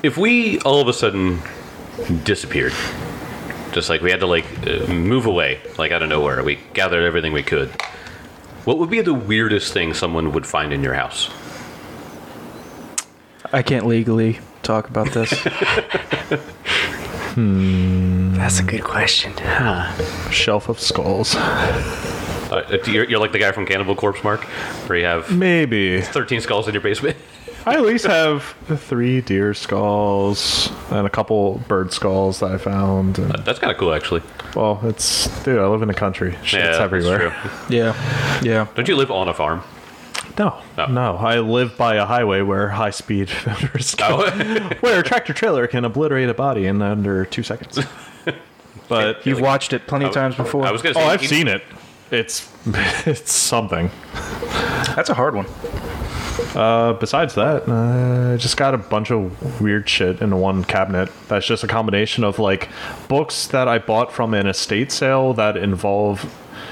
If we all of a sudden disappeared, just like we had to move away, like out of nowhere, we gathered everything we could, what would be the weirdest thing someone would find in your house? I can't legally talk about this. That's a good question. Shelf of skulls. You're like the guy from Cannibal Corpse, Mark, where you have Maybe. 13 skulls in your basement. I at least have 3 deer skulls and a couple bird skulls that I found. And, That's kind of cool, actually. well, dude, I live in the country. Shit's everywhere. That's true. Yeah. Don't you live on a farm? No, Oh. no. I live by a highway where high-speed motors go, where a tractor-trailer can obliterate a body in under 2 seconds. But You've watched it plenty of times before. I was going to say... I've seen it. It's something. That's a hard one. Besides that, I just got a bunch of weird shit in one cabinet. That's just a combination of like books that I bought from an estate sale that involve,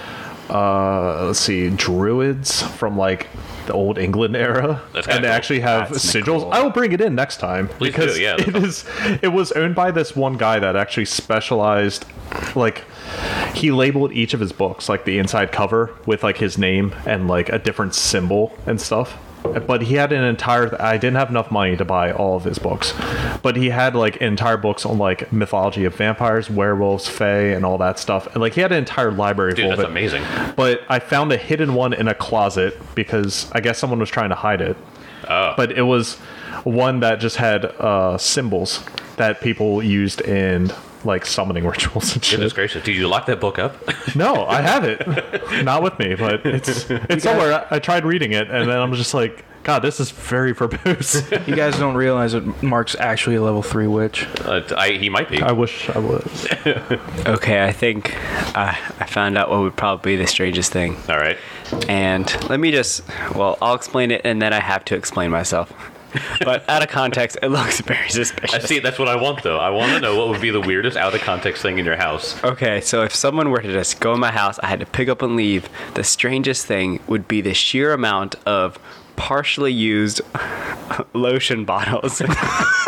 druids from like the old England era, That's and kinda they cool. actually have That's sigils. cool. I will bring it in next time Please because do, yeah, it was owned by this one guy that actually specialized, like. He labeled each of his books, like the inside cover, with like his name and like a different symbol and stuff. But he had I didn't have enough money to buy all of his books, but he had like entire books on like mythology of vampires, werewolves, fae, and all that stuff. And like he had an entire library Dude, full of that's it. amazing. But I found a hidden one in a closet because I guess someone was trying to hide it. Oh. But it was one that just had symbols that people used in like summoning rituals and shit. Goodness gracious. Did you lock that book up? No, I have it. Not with me, but it's somewhere. I tried reading it, and then I'm just like, God, this is very verbose. You guys don't realize that Mark's actually a level 3 witch. He might be. I wish I was. Okay, I think I found out what would probably be the strangest thing. All right. And let me I'll explain it and then I have to explain myself. But out of context, it looks very I suspicious. see. That's what I want, though. I want to know what would be the weirdest out of context thing in your house. Okay, so if someone were to just go in my house, I had to pick up and leave, the strangest thing would be the sheer amount of partially used lotion bottles. And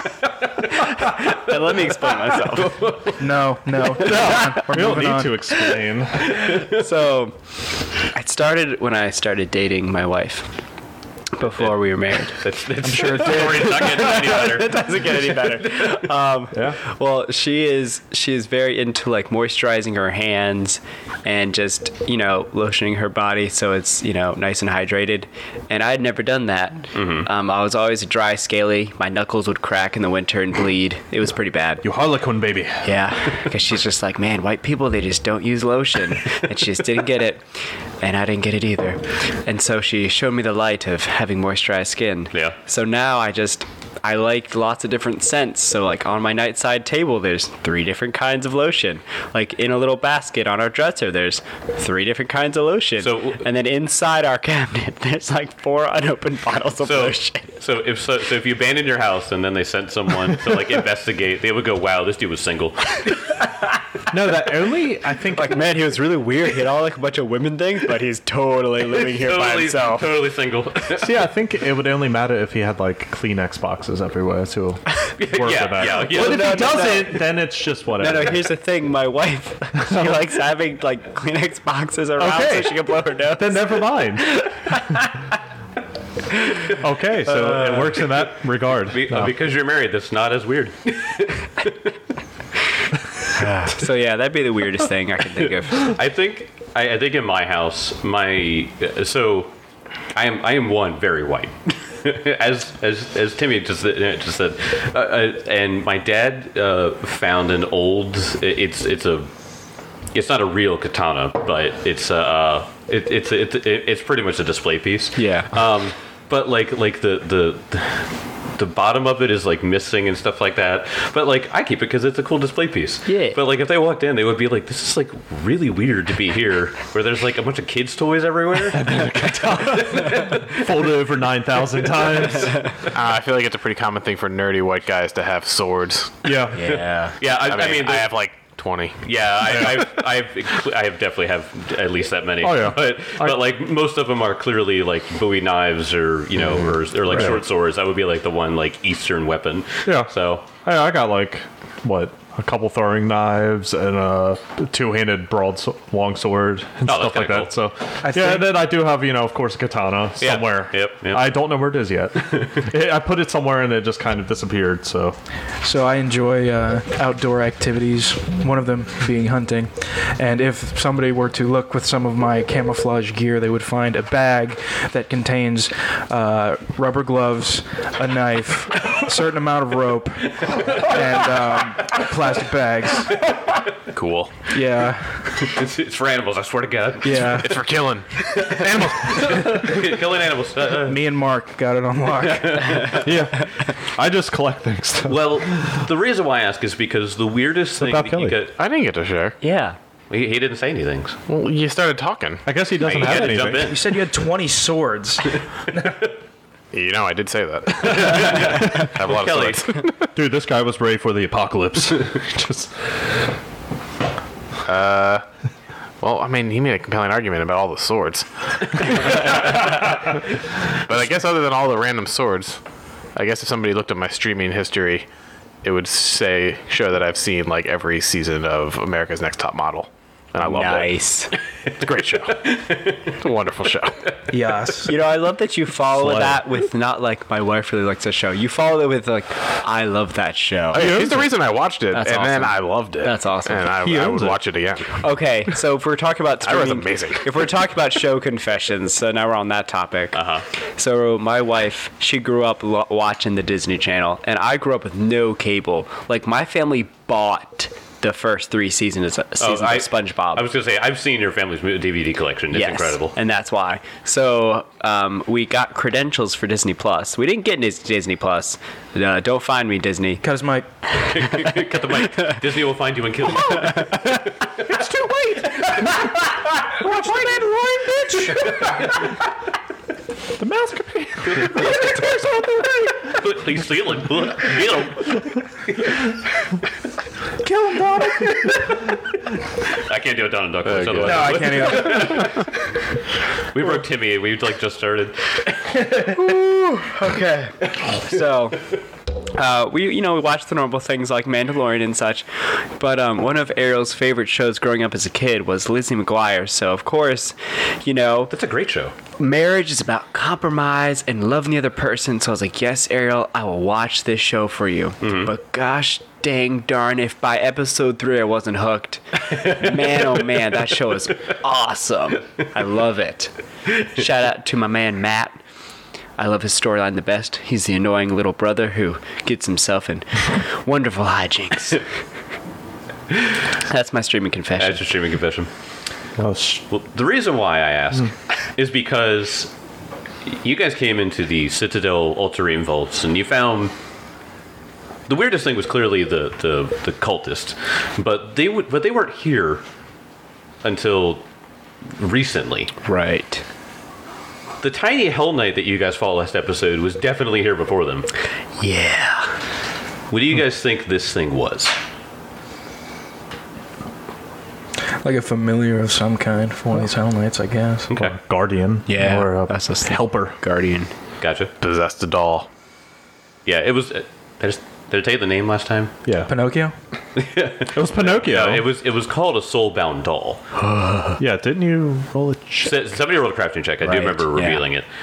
let me explain myself. No. We don't need to explain. So, it started when I started dating my wife. Before we were married. I'm sure it's not getting any better. It doesn't get any better. Yeah. Well, she is very into like moisturizing her hands and just, lotioning her body so it's, nice and hydrated. And I had never done that. Mm-hmm. I was always dry, scaly. My knuckles would crack in the winter and bleed. It was pretty bad. You harlequin, baby. Yeah, because she's just like, man, white people, they just don't use lotion. And she just didn't get it. And I didn't get it either. And so she showed me the light of having moisturized skin. Yeah. So now I like lots of different scents. So like on my nightside table, there's 3 different kinds of lotion. Like in a little basket on our dresser, there's 3 different kinds of lotion. And then inside our cabinet, there's like 4 unopened bottles of lotion. So if you abandoned your house and then they sent someone to like investigate, they would go, "Wow, this dude was single." No, I think Like, man, he was really weird. He had all like a bunch of women things, but he's totally living here by himself. Totally single. See, I think it would only matter if he had like Kleenex boxes everywhere to work with that. yeah. But if No, he no, doesn't, then it's just whatever. No, here's the thing. My wife, she likes having like Kleenex boxes around Okay. so she can blow her nose. Then never mind. Okay, so it works in that regard. No. Because you're married, that's not as weird. So yeah, that'd be the weirdest thing I can think of. I think in my house, I am one very white, as Timmy just said, and my dad found an old. It's not a real katana, but it's pretty much a display piece. Yeah. But like the bottom of it is like missing and stuff like that. But like I keep it because it's a cool display piece. Yeah. But like if they walked in, they would be like, "This is like really weird to be here, where there's like a bunch of kids' toys everywhere." Fold it over 9,000 times. I feel like it's a pretty common thing for nerdy white guys to have swords. Yeah. Yeah. Yeah, I mean, I have like 20. Yeah, I have definitely have at least that many. Oh, yeah. But like most of them are clearly like Bowie knives or or like short swords. That would be like the one like Eastern weapon. Yeah. So I got like a couple throwing knives and a two-handed long sword and Oh, stuff that's like kinda that. So think- and then I do have of course a katana Yeah. somewhere. Yep. I don't know where it is yet. I put it somewhere and it just kind of disappeared. So So I enjoy outdoor activities, one of them being hunting. And if somebody were to look with some of my camouflage gear, they would find a bag that contains rubber gloves, a knife, a certain amount of rope, and plastic bags. Cool. Yeah, it's for animals. I swear to God. yeah. It's for killing. Killing animals. Me and Mark got it on lock. yeah, I just collect things. Well, the reason why I ask is because the weirdest thing about that you Kelly? get. I didn't get to share. Yeah. He didn't say anything. Well, you started talking. I guess he doesn't You have had to jump anything. in. You said you had 20 swords. I did say that. I have a lot Kelly. of swords. Dude, this guy was ready for the apocalypse. just Well, I mean, he made a compelling argument about all the swords. But I guess other than all the random swords, I guess if somebody looked at my streaming history, it would show that I've seen like every season of America's Next Top Model. And I love Nice. it. It's a great show. It's a wonderful show. Yes. I love that you follow Slay. that with not like my wife really likes the show. You follow it with like I love that show. He's the reason I watched it, That's and then awesome. I loved it. That's awesome. And I owns would it. watch it again. Okay, so if we're talking about That was streaming, amazing. if we're talking about show confessions, so now we're on that topic. So my wife, she grew up watching the Disney Channel, and I grew up with no cable. Like my family bought the first 3 seasons of SpongeBob. I was gonna say I've seen your family's DVD collection. It's incredible. And that's why. So we got credentials for Disney Plus. We didn't get Disney Plus. Don't find me, Disney. Cut his mic. Cut the mic. Disney will find you and kill you. It's too late. Watch the Mandalorian, bitch. the mouse. Please steal him. Kill him. Kill him, Donald. I can't do it, Donald Duck. Otherwise, No, I can't even. we broke Timmy. We like just started. Okay. So, we watched the normal things like Mandalorian and such, but one of Ariel's favorite shows growing up as a kid was Lizzie McGuire. So of course, That's a great show. marriage is about compromise and loving the other person. So I was like, yes, Ariel, I will watch this show for you. But gosh dang darn, if by episode 3 I wasn't hooked, man, oh man, that show is awesome. I love it. Shout out to my man Matt. I love his storyline the best. He's the annoying little brother who gets himself in wonderful hijinks. That's my streaming confession. That's your streaming confession. Oh, Well, the reason why I ask is because you guys came into the Citadel Ultramarine vaults and you found the weirdest thing was clearly the cultist, but they weren't here until recently. Right. The tiny Hell Knight that you guys fought last episode was definitely here before them. Yeah. What do you guys think this thing was? Like a familiar of some kind for one of these Hell Knights, I guess. Okay, guardian. Yeah. Or a That's a helper. Guardian. gotcha. Possessed a doll. Yeah, it was. Did I tell you the name last time? Yeah. Pinocchio? It was Pinocchio. No, it was called a soulbound doll. Yeah, didn't you roll a Somebody rolled a crafting check. I do Right, remember yeah. revealing it.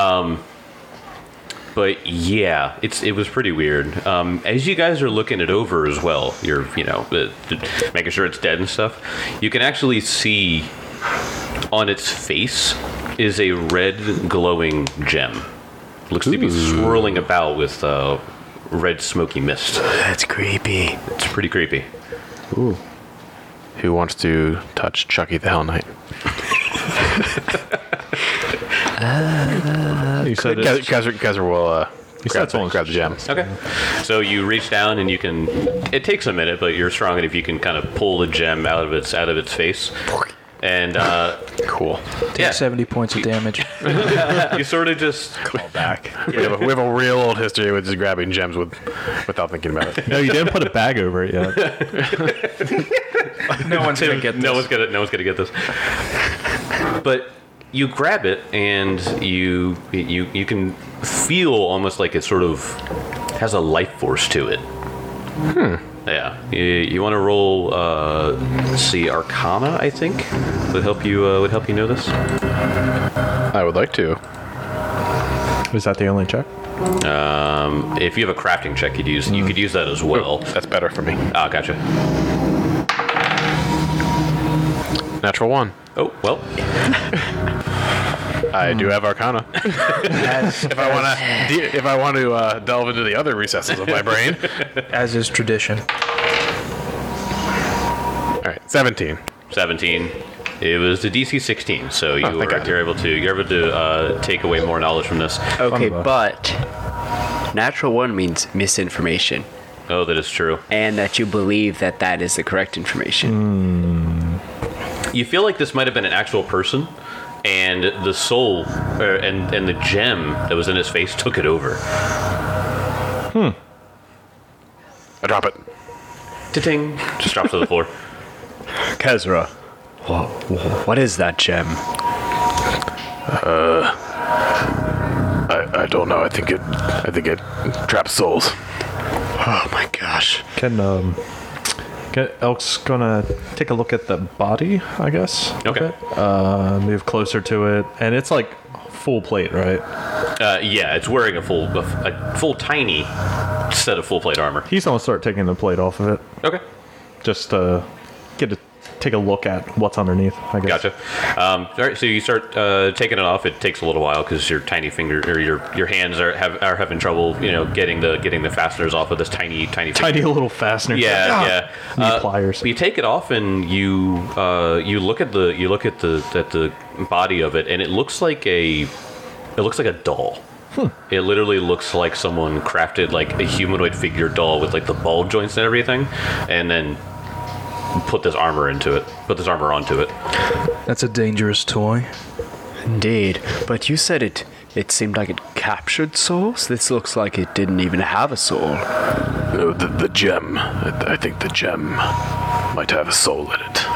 But yeah, it was pretty weird. As you guys are looking it over as well, you're making sure it's dead and stuff. You can actually see on its face is a red glowing gem. Looks to be swirling about with red smoky mist. That's creepy. It's pretty creepy. Who wants to touch Chucky the Hell Knight? You said Guys will said someone- grab the gem. Okay. So you reach down and you can. It takes a minute, but you're strong enough you can kind of pull the gem out of its face. And Cool. yeah, 70 points of damage. you sort of just Call back. We have a real old history with just grabbing gems without thinking about it. No, you didn't put a bag over it yet. No one's gonna get this. No one's gonna get this. But you grab it, and you can feel almost like it sort of has a life force to it. Yeah. You want to roll? Let's see, Arcana. I think would help you know this. I would like to. Is that the only check? If you have a crafting check, you could use that as well. That's better for me. Ah, gotcha. Natural 1. Oh well. I do have Arcana. If I want to delve into the other recesses of my brain. As is tradition. All right, 17. 17. It was the DC 16, so thank God. you're able to take away more knowledge from this. Okay, but natural 1 means misinformation, Oh, that is true. and that you believe that that is the correct information. You feel like this might have been an actual person, and the soul and the gem that was in his face took it over. I drop it. Ta-ting! Just drops to the floor. Kezra, what is that gem? I don't know. I think it traps souls. Oh my gosh. Can Elk's gonna take a look at the body, I guess. Okay. Move closer to it, and it's like full plate, right? Yeah, it's wearing a full tiny set of full plate armor. He's gonna start taking the plate off of it, Okay. just to take a look at what's underneath, I guess. Gotcha. All right, so you start taking it off. It takes a little while because your tiny finger or your hands are having trouble, getting the fasteners off of this tiny Tiny finger. little fastener. Yeah. Need pliers. You take it off and you look at the body of it, and it looks like a doll. It literally looks like someone crafted like a humanoid figure doll with like the ball joints and everything, and then put this armor onto it. That's a dangerous toy. Indeed, but you said it seemed like it captured souls? This looks like it didn't even have a soul. No, the gem. I think the gem might have a soul in it.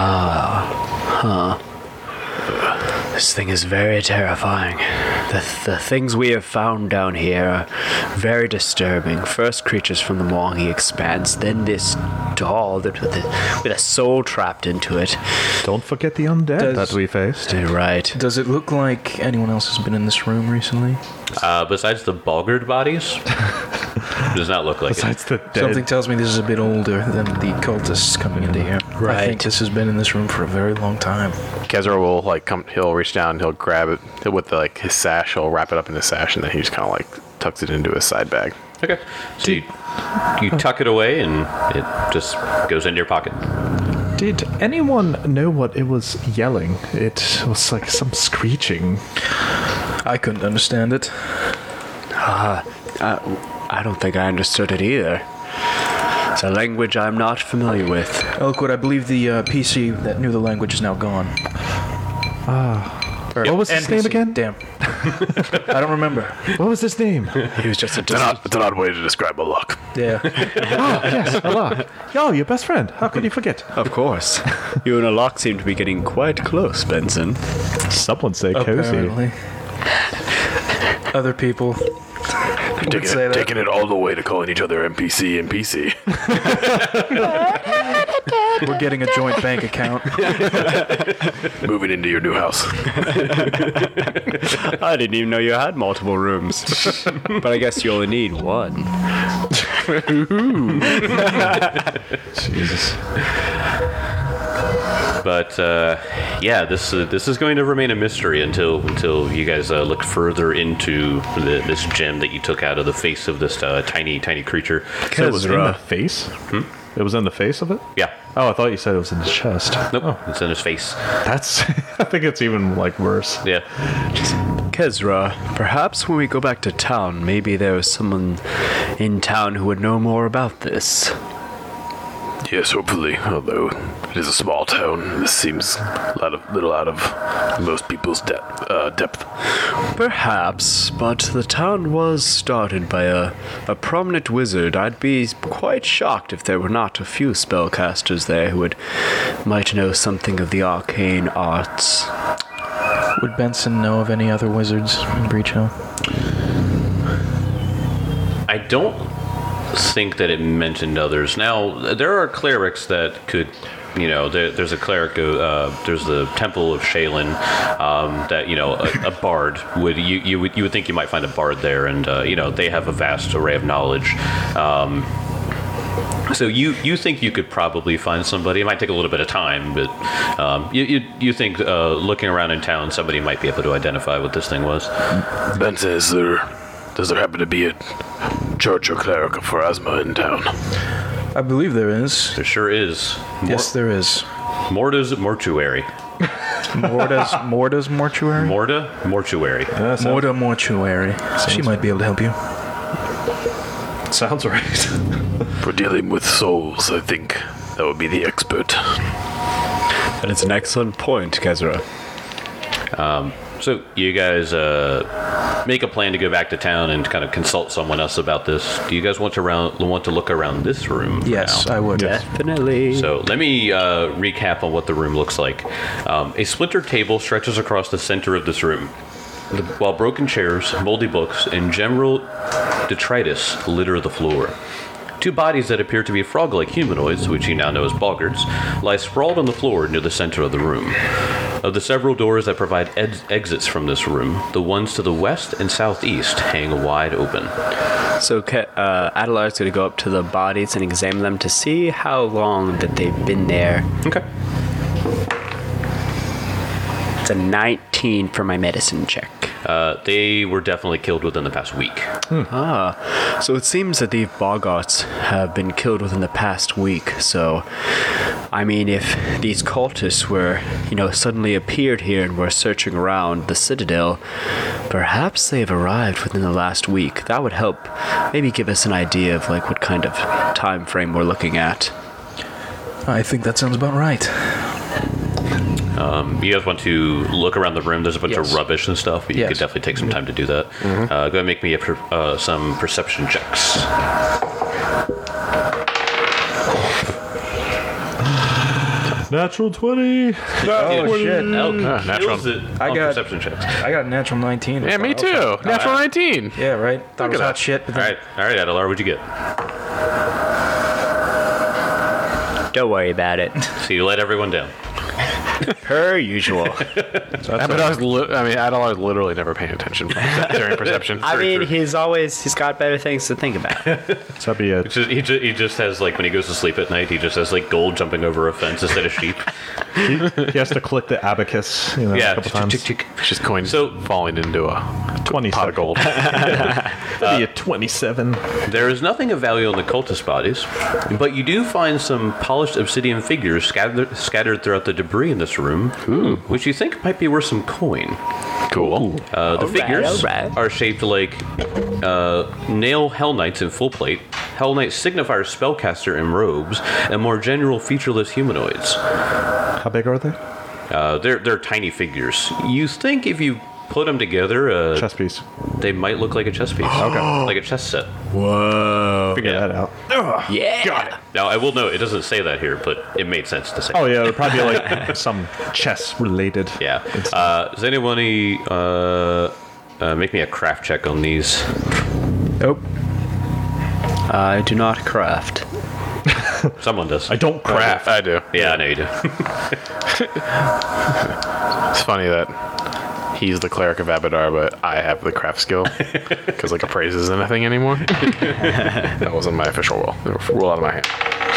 This thing is very terrifying. The things we have found down here are very disturbing. First, creatures from the Mwangi expanse, then this doll that with a soul trapped into it. Don't forget the undead that we faced. Right. Does it look like anyone else has been in this room recently? Besides the Balgard bodies, does not look like it. Besides the dead. Something tells me this is a bit older than the cultists coming into here. I Right. think this has been in this room for a very long time. Kezra will he'll reach down, he'll grab it with his sash, he'll wrap it up in his sash, and then he just kind of tucks it into his side bag. Okay. So you tuck it away, and it just goes into your pocket. Did anyone know what it was yelling? It was like some screeching. I couldn't understand it. I don't think I understood it either. It's a language I'm not familiar with. Elkwood, I believe the PC that knew the language is now gone. What was his name NPC. again? Damn. I don't remember. What was his name? He was just a It's an odd way to describe a luck. Yeah. Yes, Allah. Yo, your best friend. How could you forget? Of course. You and Alok seem to be getting quite close, Benson. Someone say cozy. Apparently. Other people would say that. Taking it all the way to calling each other NPC and PC. We're getting a joint bank account. Moving into your new house. I didn't even know you had multiple rooms. But I guess you only need one. Jesus. But yeah, this is going to remain a mystery until you guys look further into this gem that you took out of the face of this tiny creature. So it was in the face? It was in the face of it? Yeah. Oh, I thought you said it was in the chest. Nope. It's in his face. That's. I think it's even worse. Yeah. Kezra, perhaps when we go back to town, maybe there was someone in town who would know more about this. Yes, hopefully. Although it is a small town, this seems little out of most people's depth. Perhaps, but the town was started by a prominent wizard. I'd be quite shocked if there were not a few spellcasters there who might know something of the arcane arts. Would Benson know of any other wizards in Breach Hill? I don't think that it mentioned others. Now, there are clerics that could, there's a cleric, there's the Temple of Shaylin, that, a bard would, you would think you might find a bard there, and, they have a vast array of knowledge. So you think you could probably find somebody. It might take a little bit of time, but you think looking around in town, somebody might be able to identify what this thing was. Benson, does there happen to be a church or cleric of Pharasma in town? I believe there is. There sure is. Yes, there is. Morta's mortuary. Morta's mortuary? Morta mortuary. Morta mortuary. She might be able to help you. Sounds right. For dealing with souls, I think that would be the expert. That is an excellent point, Kezra. So you guys make a plan to go back to town and kind of consult someone else about this. Do you guys want to look around this room? Yes, I would. Definitely. So let me recap on what the room looks like. A splintered table stretches across the center of this room, while broken chairs, moldy books, and general detritus litter the floor. Two bodies that appear to be frog-like humanoids, which you now know as boggards, lie sprawled on the floor near the center of the room. Of the several doors that provide exits from this room, the ones to the west and southeast hang wide open. So Adelar's going to go up to the bodies and examine them to see how long that they've been there. Okay. It's a 19 for my medicine check. They were definitely killed within the past week. So it seems that the boggarts have been killed within the past week. So, I mean, if these cultists were, suddenly appeared here and were searching around the citadel, perhaps they've arrived within the last week. That would help maybe give us an idea of what kind of time frame we're looking at. I think that sounds about right. You guys want to look around the room? There's a bunch Yes. of rubbish and stuff, but you could definitely take some time to do that. Go ahead and make me some perception checks. Natural 20. Oh, shit. Elk natural. kills it I on got- perception checks. I got a natural 19. Yeah, me too. Natural 19. Yeah, right? Thought it was at hot that. shit, but All then right, Adelar, what'd you get? Don't worry about it. So you let everyone down. Per usual. Adelar's literally never paying attention during perception. I mean, he's got better things to think about. So that'd be a He just has, when he goes to sleep at night, he just has, gold jumping over a fence instead of sheep. he has to click the abacus, a couple times. It's just coins So- falling into a 20 pot of gold. That'd be a 27. There is nothing of value on the cultist bodies, but you do find some polished obsidian figures scattered throughout the debris in this room, which you think might be worth some coin. Cool. The figures alright. are shaped like nail Hell Knights in full plate, Hell Knight signifier spellcaster in robes, and more general featureless humanoids. How big are they? They're tiny figures. You think if you put them together, Chess piece. they might look like a chess piece. Okay. Like a chess set. Whoa. Figure Yeah. that out. Yeah. Got it. Now, I will note, it doesn't say that here, but it made sense to say. Oh, yeah, it'd probably be some chess related. Yeah. Does anybody make me a craft check on these? Nope. I do not craft. Someone does. I don't craft. I do. Yeah, I know you do. It's funny that he's the cleric of Abadar, but I have the craft skill because appraise isn't a thing anymore. That wasn't my official roll. Roll out of my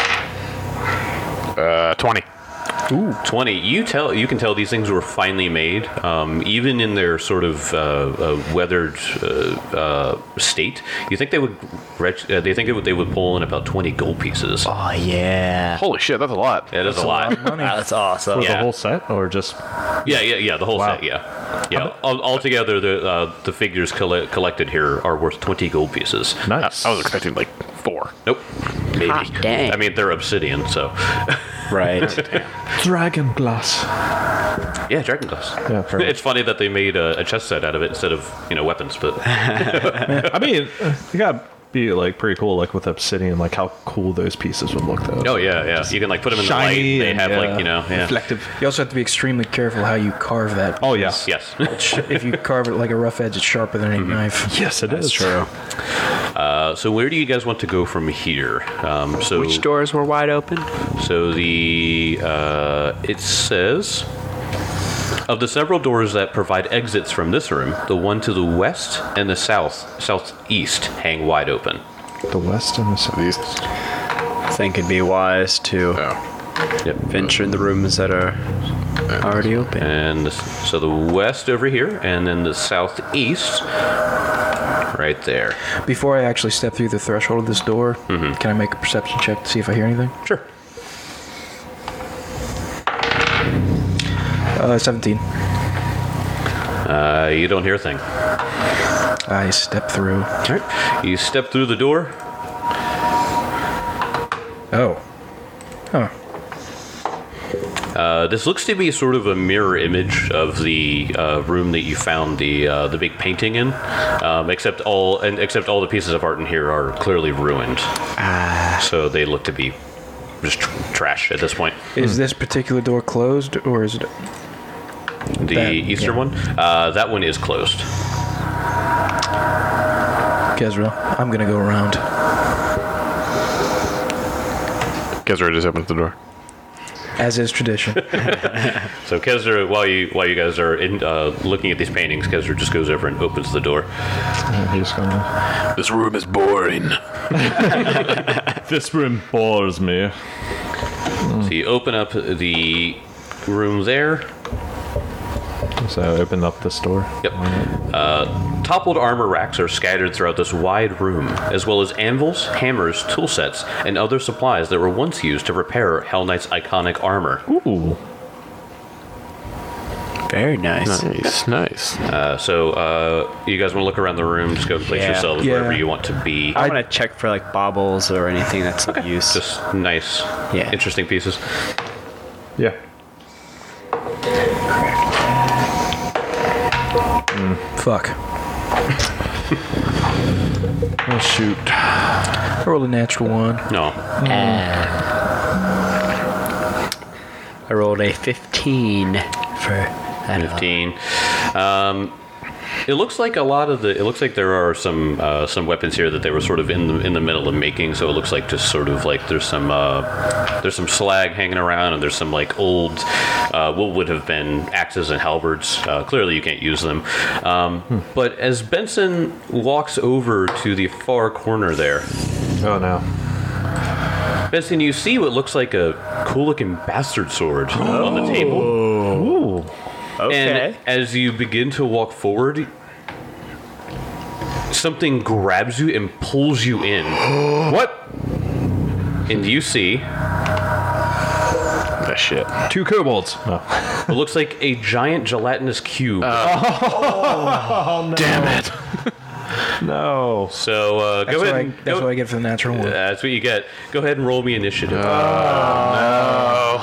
hand. 20. Ooh, 20. You can tell these things were finely made, even in their sort of weathered state. You think they would? They would pull in about 20 gold pieces. Oh, yeah. Holy shit, that's a lot. That is a lot. That's awesome. For Yeah. the whole set, or just Yeah. The whole Wow. set. Yeah. Altogether, the figures collected here are worth 20 gold pieces. nice? I was expecting 4. Nope. Maybe. Hot dang. I mean, they're obsidian, so. Right. Dragon glass. Yeah, dragon glass. Yeah, fair enough. It's funny that they made a chess set out of it instead of weapons, but I mean, you gotta be like pretty cool, like with obsidian, like how cool those pieces would look though. oh yeah, you can like put them in the light. Shiny They and, have like yeah, reflective. You also have to be extremely careful how you carve that. Oh yeah. Yes. If you carve it like a rough edge, it's sharper than any knife. Yes, it is. True. So where do you guys want to go from here? So Which doors were wide open? So the it says of the several doors that provide exits from this room, the one to the west and the southeast hang wide open. The west and the south. I think it'd be wise to Yep. venture in the rooms that are already open. And so the west over here, and then the southeast, right there. Before I actually step through the threshold of this door, can I make a perception check to see if I hear anything? Sure. 17. You don't hear a thing. I step through. All right. You step through the door. Oh. Huh. This looks to be sort of a mirror image of the room that you found the big painting in, except all the pieces of art in here are clearly ruined. So they look to be just trash at this point. Is this particular door closed, or is it... The That- eastern yeah. one, that one is closed. Kezra, I'm gonna go around. Kezra just opens the door. As is tradition. So Kezra, while you guys are looking at these paintings, Kezra just goes over and opens the door. He's gonna. This room is boring. This room bores me. So you open up the room there. So I open up this door. Yep. Toppled armor racks are scattered throughout this wide room, as well as anvils, hammers, tool sets, and other supplies that were once used to repair Hell Knight's iconic armor. Ooh. Very nice. Nice. So you guys want to look around the room, just go and place Yeah. yourselves Yeah. wherever you want to be. I want to check for like baubles or anything that's of use. Just nice, Yeah. interesting pieces. Yeah. Fuck. Oh shoot. I rolled a natural one. No. I rolled a 15 for that. 15. It looks like there are some weapons here that they were sort of in the middle of making. So it looks like just sort of like there's some slag hanging around, and there's some like old what would have been axes and halberds. Clearly you can't use them. But as Benson walks over to the far corner there, Oh no. Benson, you see what looks like a cool-looking bastard sword on the table. Ooh. Okay. And as you begin to walk forward, something grabs you and pulls you in. What? And you see That shit. 2 kobolds. No. what looks like a giant gelatinous cube. Damn it. No. So That's, go what ahead. I, And that's go, what I get for the natural one. that's what you get. Go ahead and roll me initiative. Oh,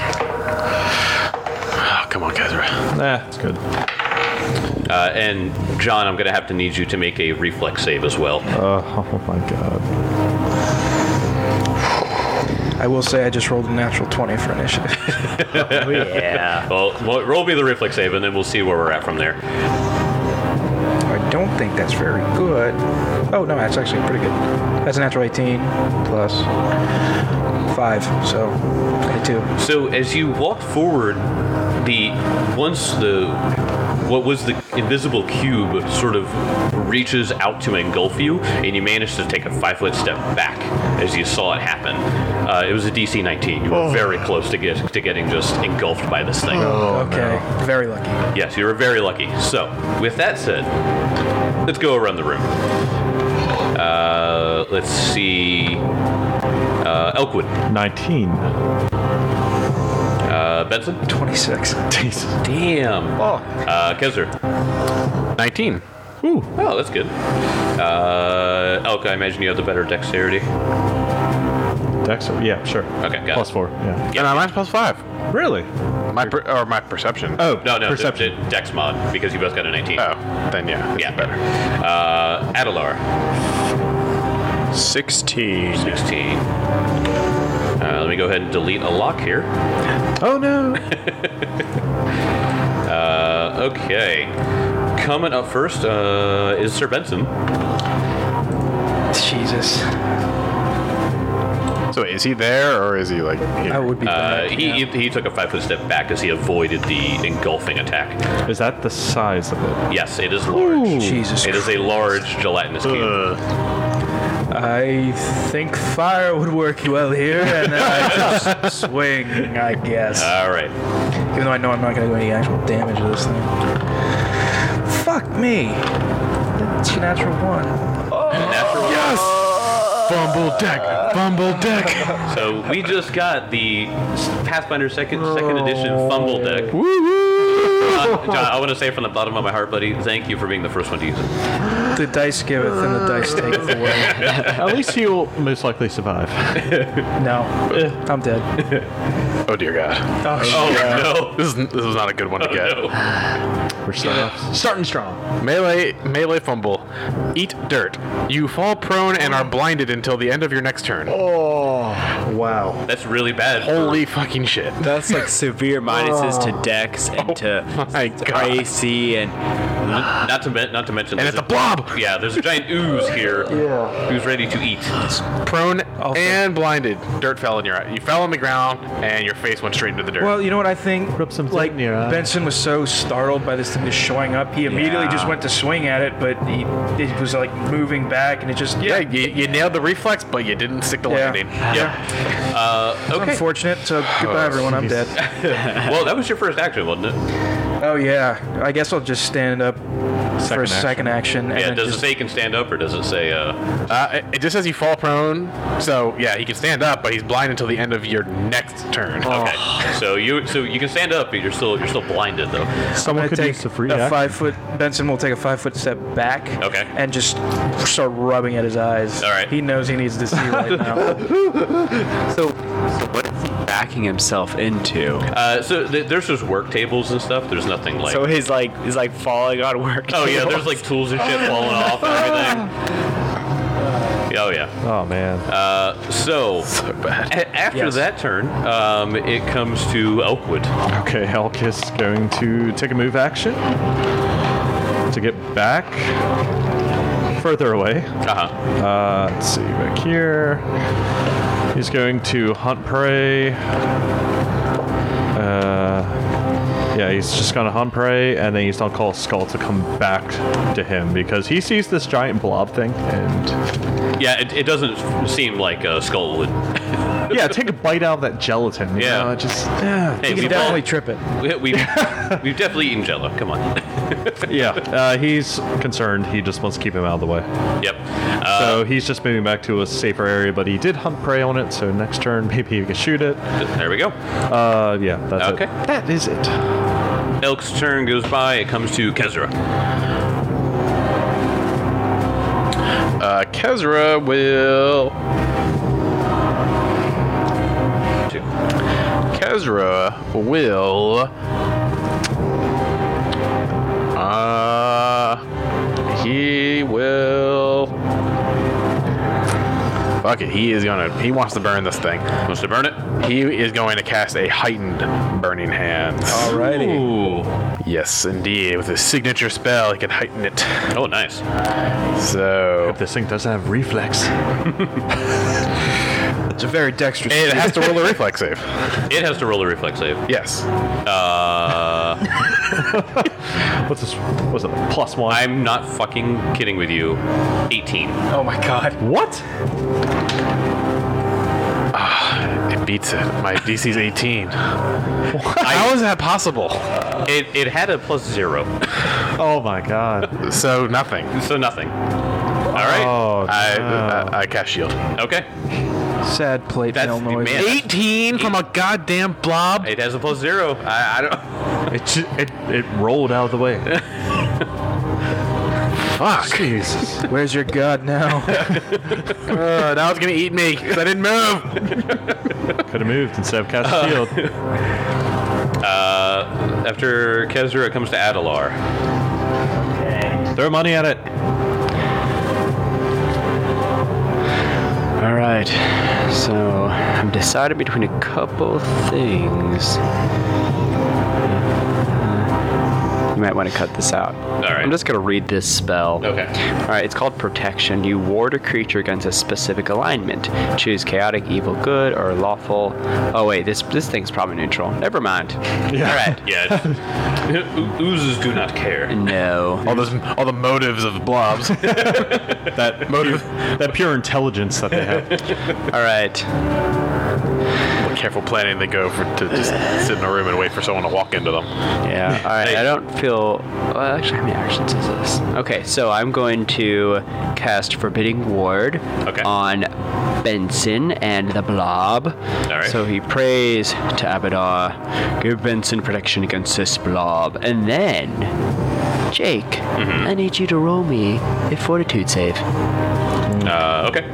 come on, Kezra. Nah, it's good. And John, I'm going to have to need you to make a reflex save as well. Oh my god. I will say I just rolled a natural 20 for initiative. Oh, yeah. Well, roll me the reflex save, and then we'll see where we're at from there. I don't think that's very good. Oh, no, that's actually pretty good. That's a natural 18 plus 5, so 22. So as you walk forward, what was the invisible cube sort of reaches out to engulf you, and you manage to take a 5-foot step back as you saw it happen. It was a DC 19. You were very close to getting just engulfed by this thing. Okay, very lucky. Yes, you were very lucky. So, with that said, let's go around the room. Let's see. Elkwood. 19. Benson? 26. Damn. Kezra. 19. Oh, that's good. Elk, I imagine you have the better dexterity. Dex? Yeah, sure. Okay, got Plus it. 4, yeah. Yeah, no, mine's +5. Really? My perception. Oh, No, perception. the Dex mod, because you both got a 19. Oh, then yeah, Yeah. better. Adelar, 16. 16. Let me go ahead and delete a lock here. Oh, no. Okay. Coming up first is Sir Benson. Jesus. So is he there or is he like I here? would be back. He took a 5-foot step back as he avoided the engulfing attack. Is that the size of it? Yes, it is large. Jesus It is a large gelatinous cube. I think fire would work well here, and then I just swing, I guess. All right. Even though I know I'm not going to do any actual damage to this thing. Fuck me. That's a natural 1. Natural. Yes! Fumble deck. So we just got the Pathfinder second edition fumble deck. John, I want to say from the bottom of my heart, buddy, thank you for being the first one to use it. The dice giveth and the dice taketh away. At least he'll most likely survive. No, I'm dead. Oh dear God. Oh, shit. Oh no! This is not a good one to get. No. We're starting strong. Melee fumble. Eat dirt. You fall prone and are blinded until the end of your next turn. Wow. That's really bad. Holy fucking shit. That's like severe minuses to Dex and to my God. AC and Not to mention. And there's it's a blob. Yeah, there's a giant ooze here. Yeah. Who's ready to eat? Prone and blinded. Dirt fell in your eye. You fell on the ground and your face went straight into the dirt. Well, you know what I think? Rub some Like, dirt in your eye. Benson was so startled by this thing just showing up, he immediately just went to swing at it, but it was like moving back, and it just yeah, you nailed the reflex, but you didn't stick the Yeah. landing. Yep. Okay. Unfortunate. So goodbye, everyone. I'm dead. Well, that was your first action, wasn't it? Oh yeah. I guess I'll just stand up for a Second second action. And Yeah. then Does it just, say you can stand up, or does it say? It just says you fall prone, so yeah, he can stand up, but he's blind until the end of your next turn. Okay. So you can stand up, but you're still blinded though. Someone I'm could gonna use take the free a action. 5 foot. Benson will take a 5 foot step back. Okay. And just start rubbing at his eyes. All right. He knows he needs to see right now. so what is he backing himself into? So there's just work tables and stuff. There's nothing like. So he's like falling on work. Oh yeah, there's like tools and shit falling off and everything. Oh yeah. Oh, man. So bad. after Yes. that turn, it comes to Elkwood. Okay, Elk is going to take a move action to get back further away. Let's see, back here. He's going to hunt prey. Yeah, he's just gonna hunt prey, and then he's gonna call Skull to come back to him because he sees this giant blob thing, and Yeah, it doesn't seem like Skull would. yeah, take a bite out of that gelatin. You Yeah. know, just Hey, You can we've definitely all- trip it. we've definitely eaten Jello. Come on. yeah. He's concerned. He just wants to keep him out of the way. Yep. So he's just moving back to a safer area, but he did hunt prey on it. So next turn, maybe he can shoot it. There we go. Yeah, that's Okay. it. That is it. Elk's turn goes by. It comes to Kezra. Kezra will. Kezra will. He will. Fuck it. He wants to burn this thing. Wants to burn it? He is going to cast a heightened burning hands. Alrighty. Ooh. Yes, indeed. With his signature spell, he can heighten it. Oh, nice. So This thing doesn't have reflex. It's a very dexterous. it has to roll a reflex save. It has to roll a reflex save. Yes. What's this? What's it? +1. I'm not fucking kidding with you. 18. Oh my god. What? It beats it. My DC's 18. How is that possible? It had a +0, Oh my god. So nothing. so nothing. All right. Oh, I cast shield. Okay. Sad plate That's mail noise. man. 18 from a goddamn blob. It has a +0. I don't. it rolled out of the way. Fuck. Jesus. Where's your god now? Now it's gonna eat me because I didn't move. Could have moved instead of cast a shield. After Kezra, it comes to Adelar. Throw money at it. All right. So I'm decided between a couple things. You might want to cut this out. All right. I'm just going to read this spell. Okay. All right, it's called Protection. You ward a creature against a specific alignment. Choose chaotic, evil, good, or lawful. Oh, wait, this thing's probably neutral. Never mind. Yeah. All right. Yeah. Oozes do not care. No. All the motives of blobs. That motive, that pure intelligence that they have. All right. What careful planning they go for to just sit in a room and wait for someone to walk into them. Yeah. All right. I don't feel. Well, actually, how many actions is this? Okay, so I'm going to cast Forbidding Ward on Benson and the Blob. All right. So he prays to Abadar, give Benson protection against this blob, and then Jake, I need you to roll me a Fortitude save. Okay.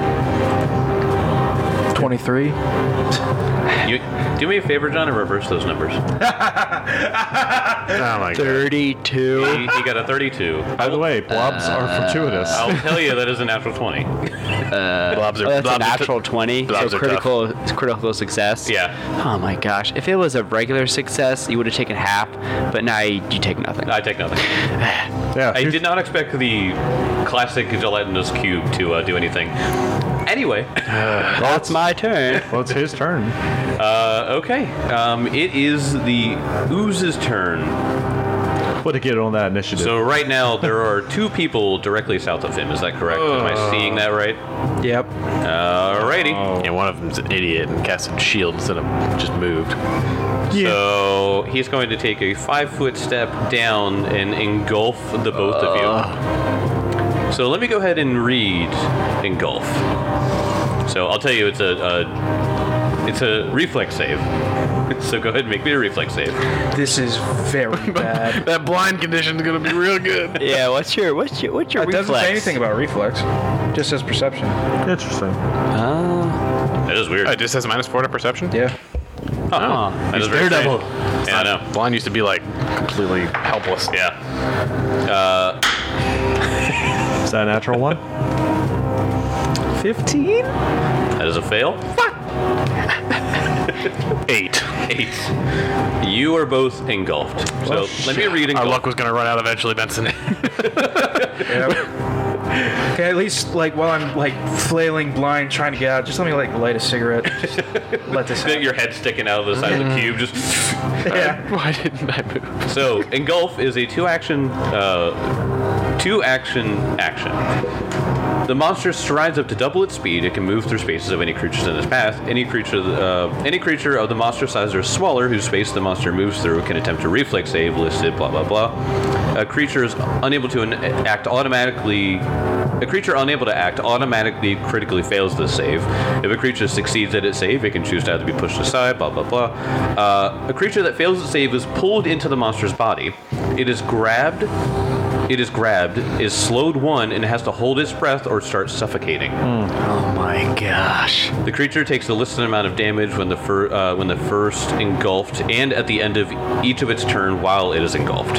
23. You do me a favor, John, and reverse those numbers. Oh my god. 32. He got a 32. By the way, blobs are fortuitous. I'll tell you that is a natural 20. Blobs are Oh, that's blobs a natural 20, blobs so are tough. critical success. Yeah. Oh my gosh. If it was a regular success, you would have taken half, but now you take nothing. I take nothing. Yeah. I did not expect the classic gelatinous cube to do anything. Anyway, That's my turn. Well, it's his turn. okay. It is the Ooze's turn. What to get on that initiative? So right now there are two people directly south of him. Is that correct? Am I seeing that right? Yep. Alrighty. Yeah, one of them's an idiot and casted shield instead of just moved. So he's going to take a 5-foot step down and engulf the both of you. So let me go ahead and read engulf. So I'll tell you, it's a reflex save. So go ahead and make me a reflex save. This is very bad. That blind condition is gonna be real good. Yeah, what's your It reflex? doesn't say anything about reflex. Just says perception. Interesting. That is weird. It just says -4 to perception. Yeah. That is very Daredevil. strange. Yeah, I know. Blind used to be like completely helpless. Yeah. Is that a natural one? 15? That is a fail. 8. 8. You are both engulfed. So let me read Our engulf. luck was gonna run out eventually, Benson. Okay, at least like while I'm like flailing blind trying to get out, just let me like light a cigarette. Just let this happen. Your head sticking out of the side of the cube. Just Yeah. Why didn't I move? so engulf is a two action action. The monster strides up to double its speed. It can move through spaces of any creatures in its path. Any creature of the monster size or smaller whose space the monster moves through can attempt a reflex save listed. Blah blah blah. A creature unable to act automatically critically fails this save. If a creature succeeds at its save, it can choose to either be pushed aside. Blah blah blah. A creature that fails its save is pulled into the monster's body. It is grabbed, is slowed 1, and has to hold its breath or start suffocating. Oh my gosh. The creature takes a listed amount of damage when the first engulfed, and at the end of each of its turn while it is engulfed.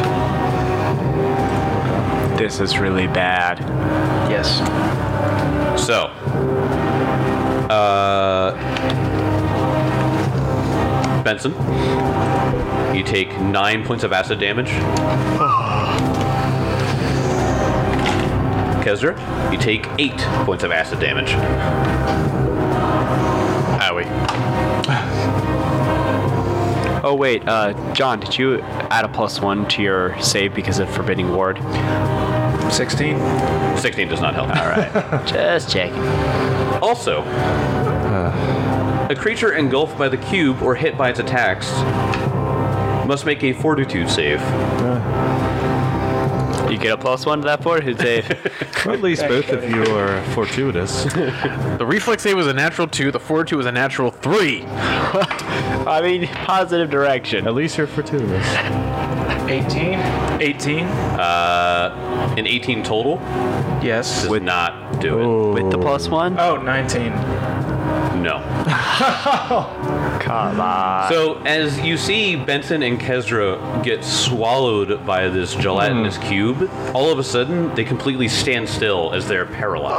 This is really bad. Yes. So, Benson, you take 9 points of acid damage. Kezra, you take 8 points of acid damage. Owie. Oh wait, John, did you add a +1 to your save because of Forbidding Ward? 16. 16 does not help. All right, just checking. Also, a creature engulfed by the cube or hit by its attacks must make a fortitude save. You get a +1 to that fortitude save. Or at least both of you are fortuitous. The reflex save was a natural 2. The fortitude was a natural 3. I mean, positive direction. At least you're fortuitous. 18. 18. An 18 total Yes. does not do it. With the +1? Oh, 19. No. Come on. So as you see Benson and Kezra get swallowed by this gelatinous cube, all of a sudden they completely stand still as they're paralyzed.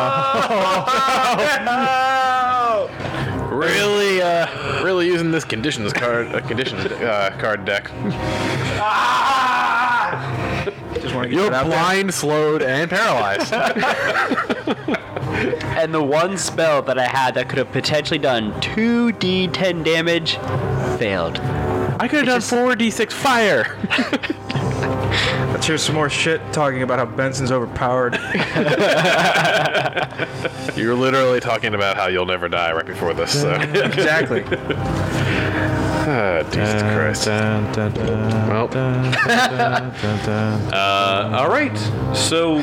Really using this conditions card deck. Just want to get You're that out there. blind, slowed, and paralyzed. And the one spell that I had that could have potentially done 2d10 damage failed. I could have done 4d6 fire. Let's hear some more shit talking about how Benson's overpowered. You're literally talking about how you'll never die right before this. So. Exactly. Jesus Christ. Well, All right. So,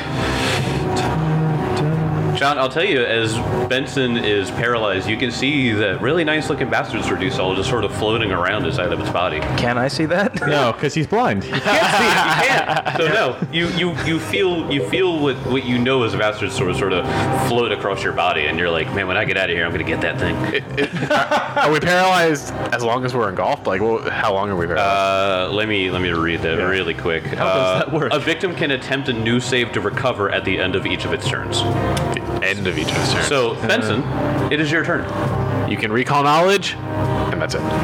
John, I'll tell you, as Benson is paralyzed, you can see that really nice looking bastard sword you saw just sort of floating around inside of its body. Can I see that? No, because he's blind. You can't. So no, you feel what you know as a bastard sword sort of float across your body, and you're like, man, when I get out of here, I'm gonna get that thing. are we paralyzed as long as we're engulfed? Like, how long are we paralyzed? Let me read that really quick. How does that work? A victim can attempt a new save to recover at the end of each of its turns. End of each of his turns. So Benson, it is your turn. You can recall knowledge, and that's it.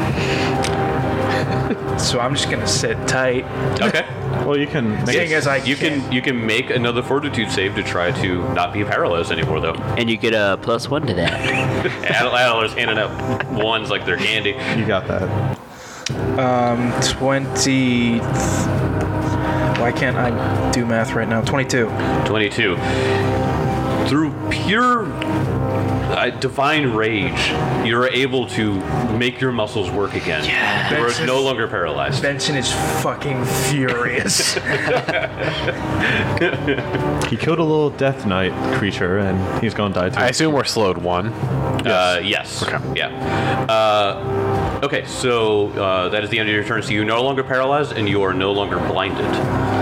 So I'm just gonna sit tight. Okay. Well, you can. Seeing as I You can make another fortitude save to try to not be paralyzed anymore, though. And you get a +1 to that. Adler's handing out ones like they're candy. You got that. 20. Why can't I do math right now? 22. 22. Through pure divine rage, you're able to make your muscles work again. Yeah. You're no longer paralyzed. Benson is fucking furious. He killed a little Death Knight creature, and he's gonna die too. I assume we're slowed 1. Yes. Okay. Yeah. Okay, so that is the end of your turn. So you're no longer paralyzed, and you are no longer blinded.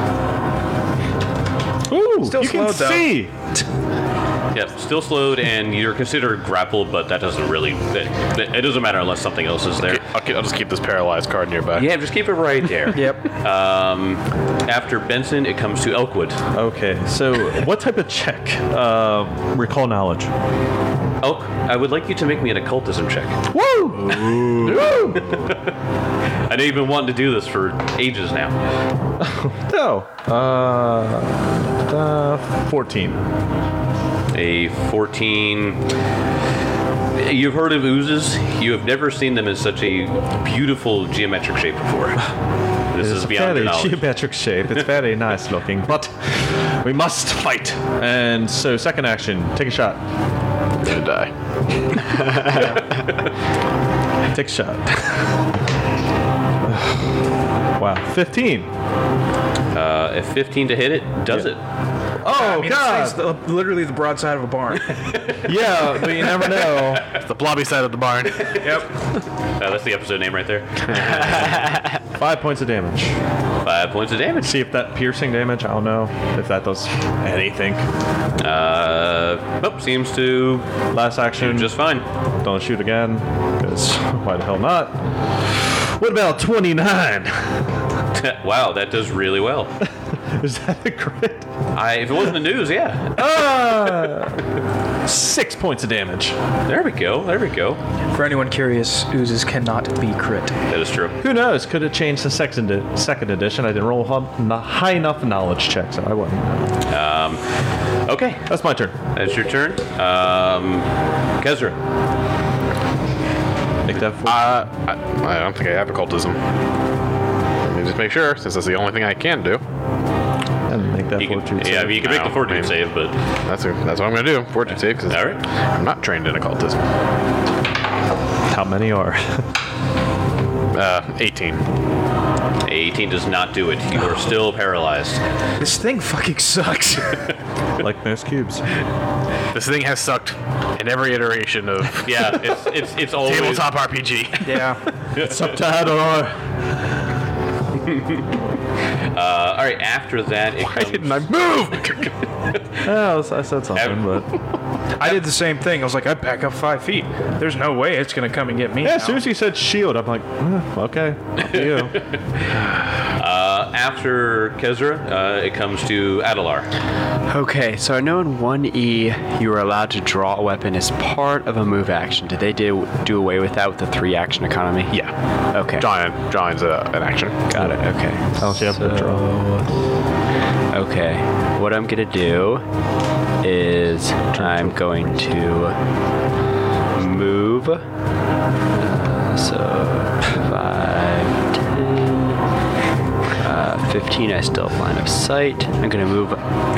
Ooh, Still you can slowed, though. see. Yep, still slowed, and you're considered grappled, but that doesn't really... It doesn't matter unless something else is there. I'll just keep this paralyzed card nearby. Yeah, just keep it right there. Yep. After Benson, it comes to Elkwood. Okay, so what type of check? Recall knowledge. Elk, I would like you to make me an occultism check. Woo! I know you've been wanting to do this for ages now. No. 14. A 14. You've heard of oozes. You have never seen them in such a beautiful geometric shape before. This is beyond your very knowledge. geometric shape. It's very nice looking, but we must fight. And so, second action, take a shot. I'm gonna die. Take a shot. Wow, 15. If 15 to hit it, does it? Oh It's literally the broadside of a barn. Yeah, but you never know. It's the blobby side of the barn. That's the episode name right there. 5 points of damage. 5 points of damage. See if that piercing damage, I don't know if that does anything. Nope, seems to Last action, do just fine. don't shoot again, because why the hell not? What about 29? Wow, that does really well. Is that a crit? If it wasn't the news, yeah. 6 points of damage. There we go. There we go. For anyone curious, oozes cannot be crit. That is true. Who knows? Could have changed the second edition. I didn't roll high enough knowledge check, so I wouldn't. Okay, That's my turn. that's your turn. Kezra. Make that four. I don't think I have occultism. Let me just make sure, since that's the only thing I can do. And make that You can, fortitude yeah, I save. mean, you can make the fortitude save, but That's what I'm gonna do. Fortitude save, because all right. I'm not trained in occultism. How many are? 18. 18 does not do it. You are still paralyzed. This thing fucking sucks. Like most cubes. This thing has sucked in every iteration of Yeah, it's always tabletop RPG. Yeah. It's up to Hador. all right. After that, it Why comes. didn't I move? Oh, I said something, but I did the same thing. I was like, I back up 5 feet. There's no way it's gonna come and get me. yeah, now. as soon as he said shield, I'm like, okay, up to you. After Kezra, it comes to Adelar. Okay, so I know in 1E you were allowed to draw a weapon as part of a move action. Did they do away with that with the 3-action economy? Yeah. Okay. Drawing's an action. Got it. Okay. Unless you have to draw. Okay. What I'm gonna do is I'm going to move. So 5, 10, 15. I still have line of sight. I'm gonna move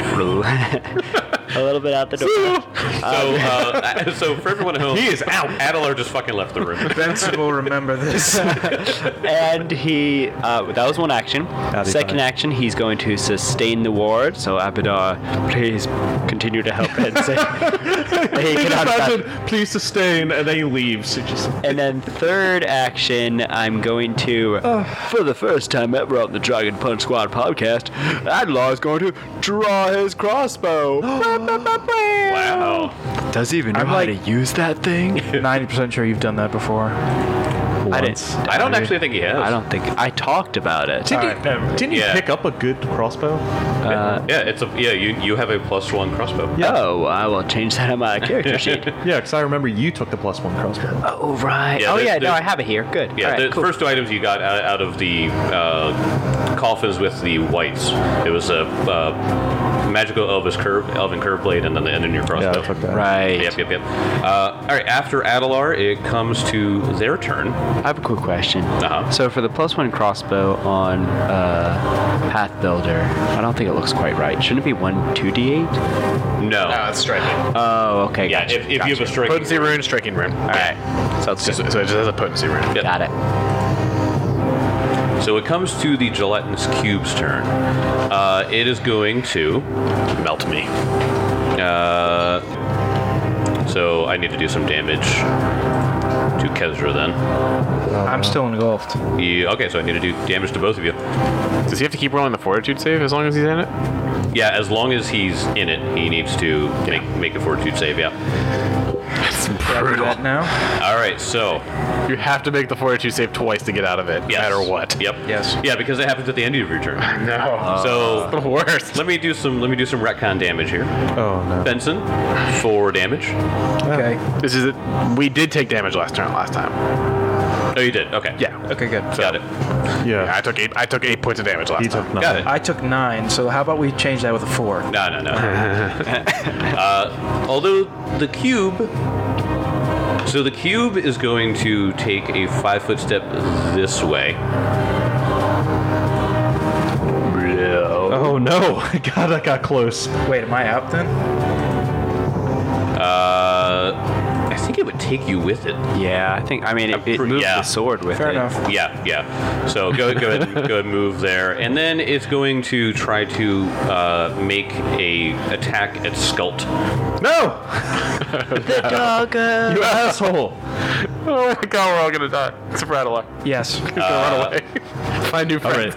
a little bit out the door. So for everyone at home, he is out. Adelar just fucking left the room. Benson will remember this. And he, that was one action. Second action, he's going to sustain the ward. So Abadar, please continue to help Benson. He cannot Imagine, please sustain, and then he leaves. He just, And then third action, I'm going to, for the first time ever on the Dragon Punch Squad podcast, Adlar is going to draw his crossbow. Wow. Does he even know I'm how like- to use that thing? 90% sure you've done that before. I didn't. I don't actually think he has. I don't think I talked about it. didn't you Yeah. pick up a good crossbow? You have a +1 crossbow. Oh, I will change that on my character sheet. Yeah, because I remember you took the +1 crossbow. Oh, right. Yeah, oh, there's- yeah, no, there's- I have it here. Good. Yeah, All right, the cool. first 2 items you got out of the coffins with the whites. It was a magical elven curve blade, and then your crossbow. Yeah, I took that. Right. Yep. All right, after Adelar, it comes to their turn. I have a quick question. Uh-huh. So for the +1 crossbow on Path Builder, I don't think it looks quite right. Shouldn't it be 1 2d8? No. it's striking. Oh, okay. Yeah, gotcha, if you have a gotcha. strike. Potency rune, striking rune. All right. So it's So it just has a potency rune. Yep. got it. So it comes to the gelatinous cube's turn. It is going to Melt me. So I need to do some damage to Kezra then. I'm still engulfed. Okay, so I need to do damage to both of you. Does he have to keep rolling the fortitude save as long as he's in it? Yeah, as long as he's in it, he needs to make a fortitude save, yeah. Can I do that now? All right, so You have to make the fortitude save twice to get out of it, no yes. matter what. Yep. Yes. Yeah, because it happens at the end of your turn. No. So The worst. let me do some retcon damage here. Oh, no. Benson, 4 damage. Okay. This is it. We did take damage last time. Oh, you did. Okay. Yeah. Okay, good. Got it. Yeah. I took 8 points of damage last He time. took 9. Got it. I took 9, so how about we change that with a 4? No. Although the cube. So the cube is going to take a 5-foot step this way. Oh, no. God, that got close. Wait, am I out then? I think it would take you with it. Yeah, I think. I mean, it moves yeah. the sword with Fair it. enough. Yeah. So go ahead and move there, and then it's going to try to make a attack at Skult. No! The doggo. You asshole! Oh my god, we're all gonna die. Except for Adelar. Yes. Run away. Find new friends.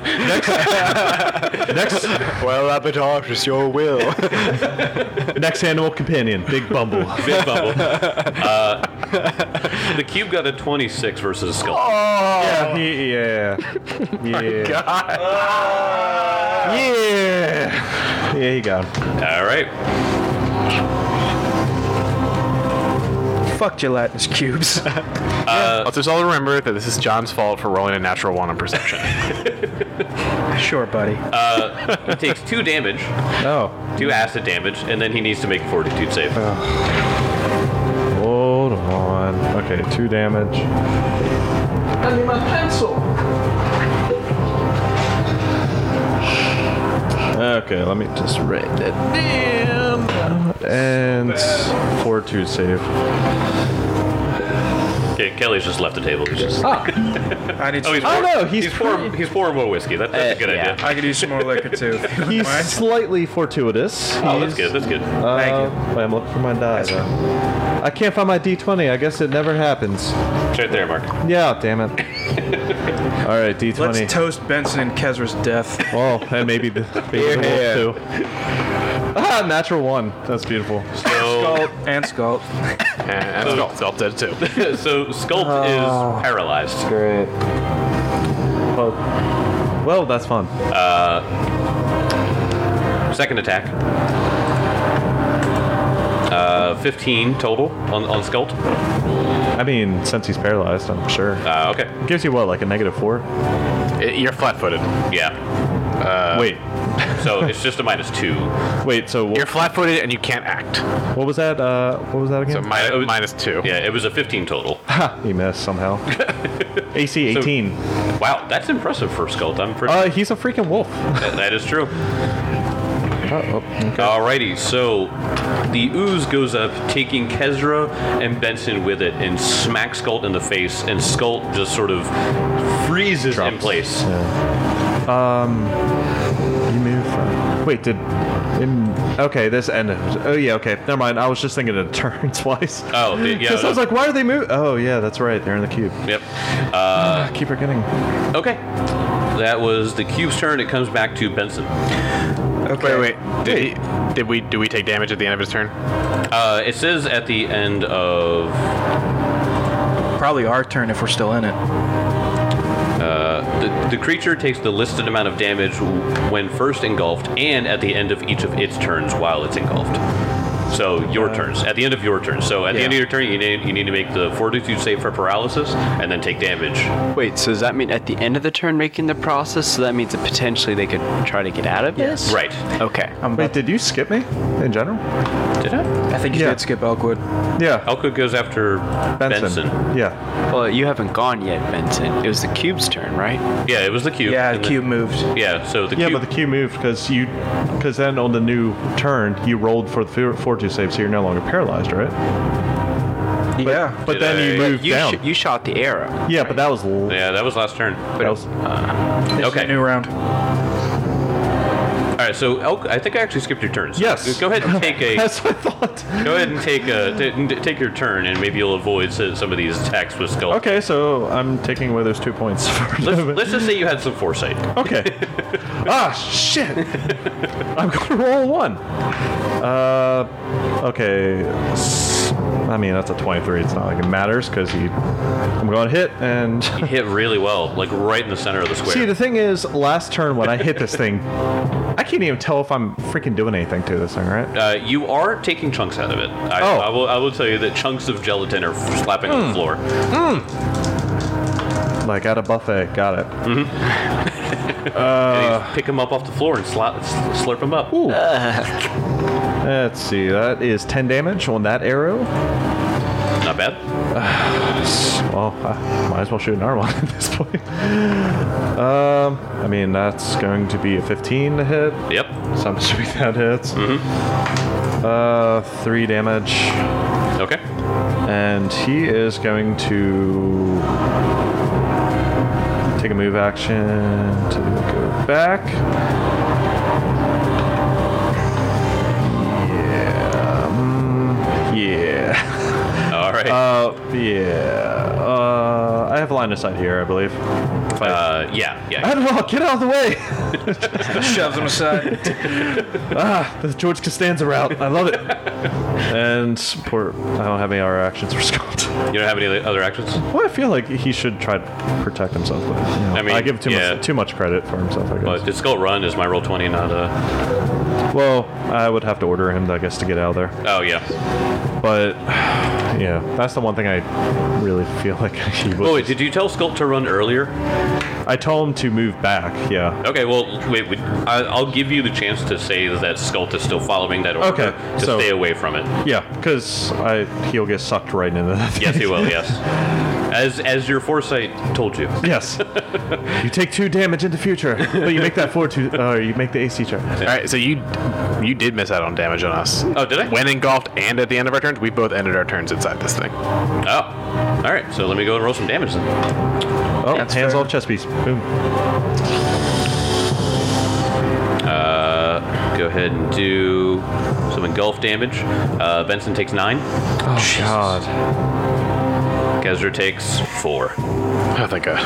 Next Well, Abadar, it's your will. next animal companion, Big Bumble. Big bubble. The cube got a 26 versus Skult. Yeah. Yeah, he got him. All right. Fuck gelatinous cubes. Let's just all remember that this is John's fault for rolling a natural 1 on perception. Sure, buddy. He takes 2 damage, Oh. 2 acid damage, and then he needs to make a fortitude save. Hold on. Okay, 2 damage. I need my pencil. Okay, let me just write that down. And fortitude save. Okay, Kelly's just left the table. He's just. I need some. He's pouring more whiskey. That's a good yeah. idea. I could use some more liquor too. He's slightly fortuitous. Oh, that's good. That's good. Thank you. Wait, I'm looking for my die. though. I can't find my D20. I guess it never happens. It's right there, Mark. Yeah, damn it. All right, D20. Let's toast Benson and Kezra's death. Oh, and maybe the wolf too. Ah, natural 1. That's beautiful. So, And Skull. And Sculpt did it too. so Sculpt is paralyzed. Great. Well, that's fun. Second attack. 15 total on Sculpt. I mean, since he's paralyzed, I'm sure. Okay. Gives you what, like a -4? You're flat-footed. Yeah. Wait, So it's just a -2. wait. So You're flat-footed and you can't act. what was that? What was that So again? -2. Yeah, it was a 15 total. He missed somehow. AC 18. Wow, that's impressive for Sculpt. I'm pretty. He's a freaking wolf. That is true. Okay. Alrighty, so the ooze goes up, taking Kezra and Benson with it, and smacks Sculpt in the face, and Sculpt just sort of freezes in place. You move. Wait, okay, this ended. Oh yeah, okay. Never mind. I was just thinking of turn twice. Oh, yeah. Because I was like, why are they moving? Oh yeah, that's right. They're in the cube. Yep. Keep forgetting. Okay. That was the cube's turn. It comes back to Benson. Okay. Wait. Did we take damage at the end of his turn? It says at the end of Probably our turn if we're still in it. the creature takes the listed amount of damage when first engulfed, and at the end of each of its turns while it's engulfed. So your turns. At the end of your turn. So at the end of your turn, you need to make the Fortitude save for paralysis, and then take damage. Wait, so does that mean at the end of the turn making the process? So that means that potentially they could try to get out of this? Right. Okay. Wait, did you skip me in general? Did I? I think you Yeah. did skip Elkwood. Yeah. Elkwood goes after Benson. Yeah. Well, you haven't gone yet, Benson. It was the cube's turn, right? Yeah, it was the cube. Yeah, and the cube moved. Yeah, so the Yeah, cube. but the cube moved because then on the new turn you rolled for the fortitude save, so you're no longer paralyzed, right? Yeah. But Did then you I- moved You, down. you shot the arrow. Yeah, but that was Yeah, that was last turn. that was It's Okay. a new round. All right, so I think I actually skipped your turn. So Yes. Go ahead and take a. that's what I thought. Go ahead and take your turn, and maybe you'll avoid some of these attacks with Skull. Okay, so I'm taking away those 2 points. Let's just say you had some foresight. Okay. Shit. I'm gonna roll 1. Okay. I mean, that's a 23. It's not like it matters because I'm going to hit and. You hit really well, like right in the center of the square. See, the thing is, last turn when I hit this thing, I can't even tell if I'm freaking doing anything to this thing, right? You are taking chunks out of it. I will tell you that chunks of gelatin are slapping on the floor. Like at a buffet. Got it. And you pick them up off the floor and slurp them up. Ooh. Let's see. That is 10 damage on that arrow. Not bad. Well, I might as well shoot another one at this point. I mean, that's going to be a 15 to hit. Yep. So I'm assuming that hits. 3 damage. Okay. And he is going to take a move action to go back. Yeah. All right. I have line of sight here, I believe. Yeah. Admiral, get out of the way! Shoves him aside. The George Costanza route. I love it. And support. I don't have any other actions for Scott. You don't have any other actions? Well, I feel like he should try to protect himself. But, I mean, I give him too much credit for himself, I guess. But did Skull run? Is my roll 20 not Well, I would have to order him, I guess, to get out of there. Oh, yeah. But, yeah, that's the one thing I really feel like he would. Oh, wait, did you tell Skull to run earlier? I told him to move back, yeah. Okay, well, wait. I'll give you the chance to say that Skult is still following that order Okay, to so- stay away from it. Yeah, because he'll get sucked right into that. Yes, he will. Yes, as your foresight told you. Yes. You take 2 damage in the future, but you make that 4 to you make the AC check. All right, so you You did miss out on damage on us. Oh, did I? When engulfed and at the end of our turns, we both ended our turns inside this thing. Oh. All right. So let me go and roll some damage then. Oh, That's hands fair. off chess piece. Boom. Go ahead and do some engulf damage. Benson takes 9. Oh, God. Kezra takes 4. Oh, thank God.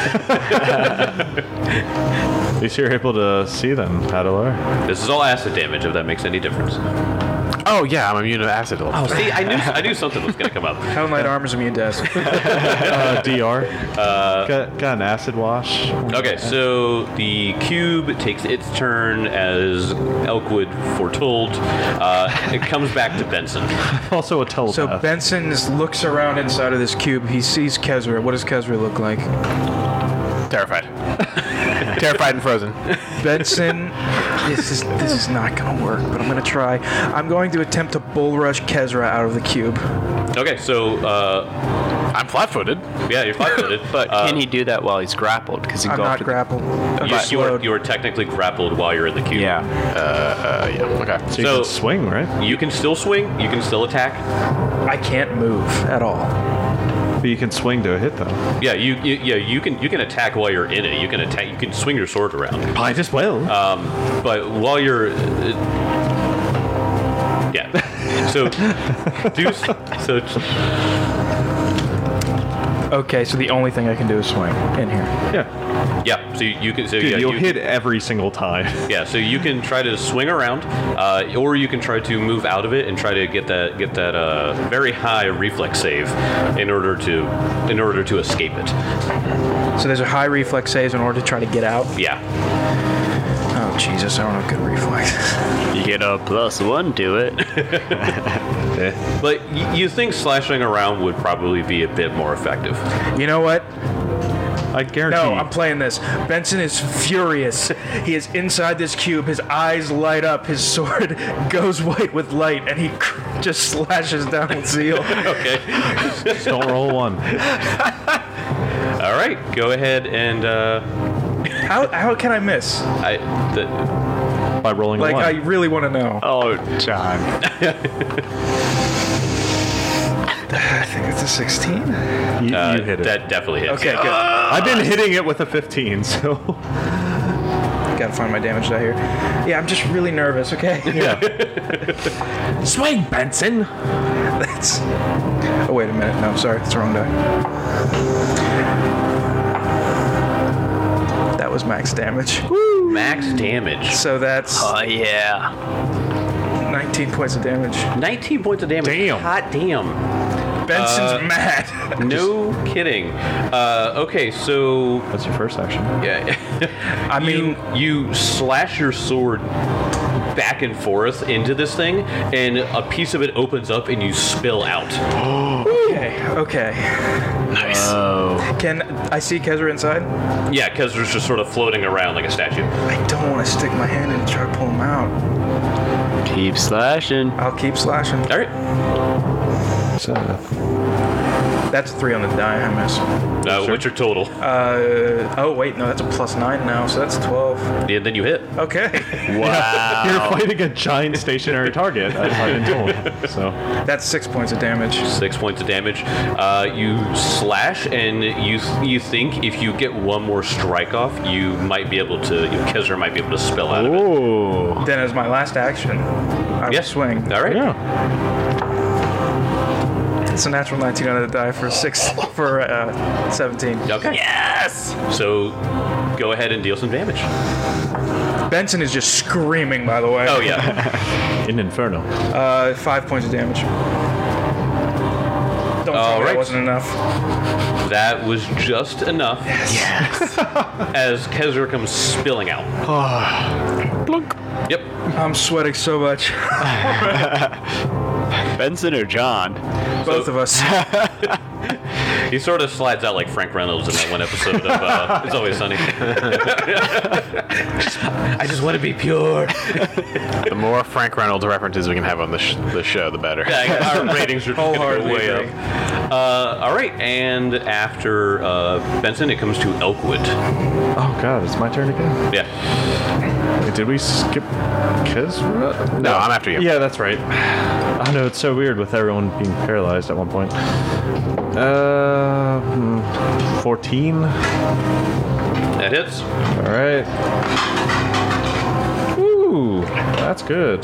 At least you're able to see them, Adelar. This is all acid damage, if that makes any difference. Oh, yeah, I'm immune to acid. Oh, see, I knew something was going to come up. Hell Knight Armor's immune to acid. DR. Got an acid wash. Okay, so the cube takes its turn as Elkwood foretold. It comes back to Benson. Also a telepath. So Benson looks around inside of this cube. He sees Kezra. What does Kezra look like? Terrified. Terrified and frozen. Benson, this is not gonna work, but I'm gonna try. I'm going to attempt to bull rush Kezra out of the cube. Okay, so I'm flat-footed. yeah, you're flat-footed, But can he do that while he's grappled? Because he I'm not grappled. I'm slowed. you are technically grappled while you're in the cube. Yeah. Yeah, okay. So you so- can swing, right? You can still swing. You can still attack. I can't move at all. But you can swing to a hit, though. Yeah, you can attack while you're in it. You can attack. You can swing your sword around. I just will. But while you're yeah. So Okay, so the only thing I can do is swing in here. Yeah. yeah. So you can. So Dude, yeah, you'll you, hit every single time. Yeah. So you can try to swing around, or you can try to move out of it and try to get that very high reflex save in order to escape it. So there's a high reflex saves in order to try to get out. Yeah. Oh Jesus, I don't have good reflex. You get a +1 to it. But you think slashing around would probably be a bit more effective. You know what? I guarantee. No, I'm playing this. Benson is furious. He is inside this cube. His eyes light up. His sword goes white with light, and he just slashes down with zeal. Okay. Just don't roll one. All right. Go ahead and How can I miss? By rolling Like, a one. I really want to know. Oh, John. I think it's a 16. You hit it. That definitely hits. Okay, good. I've been hitting it with a 15, so. Gotta find my damage die here. Yeah, I'm just really nervous, okay? Yeah. Swing, Benson! That's. Oh, wait a minute. No, sorry. It's the wrong die. That was max damage. Max damage. So that's Oh, yeah. 19 points of damage. 19 points of damage. Damn. Hot damn. Benson's mad. No kidding. Okay, so That's your first action. yeah, I mean, you slash your sword back and forth into this thing, and a piece of it opens up, and you spill out. okay. Nice. Can I see Kezra inside? Yeah, because there's just sort of floating around like a statue. I don't want to stick my hand in and try to pull him out. Keep slashing. I'll keep slashing. All right. So, That's 3 on the die. I miss. What's your total? Oh wait, no, that's a +9 now, so that's 12. And then you hit. Okay. Wow. you're fighting a giant stationary target, as I've been told. So, That's 6 points of damage. 6 points of damage. You slash, and you think if you get one more strike off, you might be able to. Kezra might be able to spill out of it. Ooh. Then as my last action, I will Yes. swing. All right. yeah. It's a natural 19 on the die for 17. Okay. Yes. So go ahead and deal some damage. Benson is just screaming, by the way. Oh yeah. In Inferno. 5 points of damage. Don't All tell me right. that wasn't enough. That was just enough. Yes. As Kezra comes spilling out. Blunk. Yep. I'm sweating so much. Benson or John? Both of us. He sort of slides out like Frank Reynolds in that one episode of It's Always Sunny. I just want to be pure. The more Frank Reynolds references we can have on the show, the better. Yeah, our ratings are just going to go Wholeheartedly way agree. up. All right, and after Benson, it comes to Elkwood. Oh god, it's my turn again. Yeah. Did we skip Kezra? No, I'm after you. Yeah, that's right. I know, it's so weird with everyone being paralyzed at one point. 14. That hits. All right. Ooh, that's good.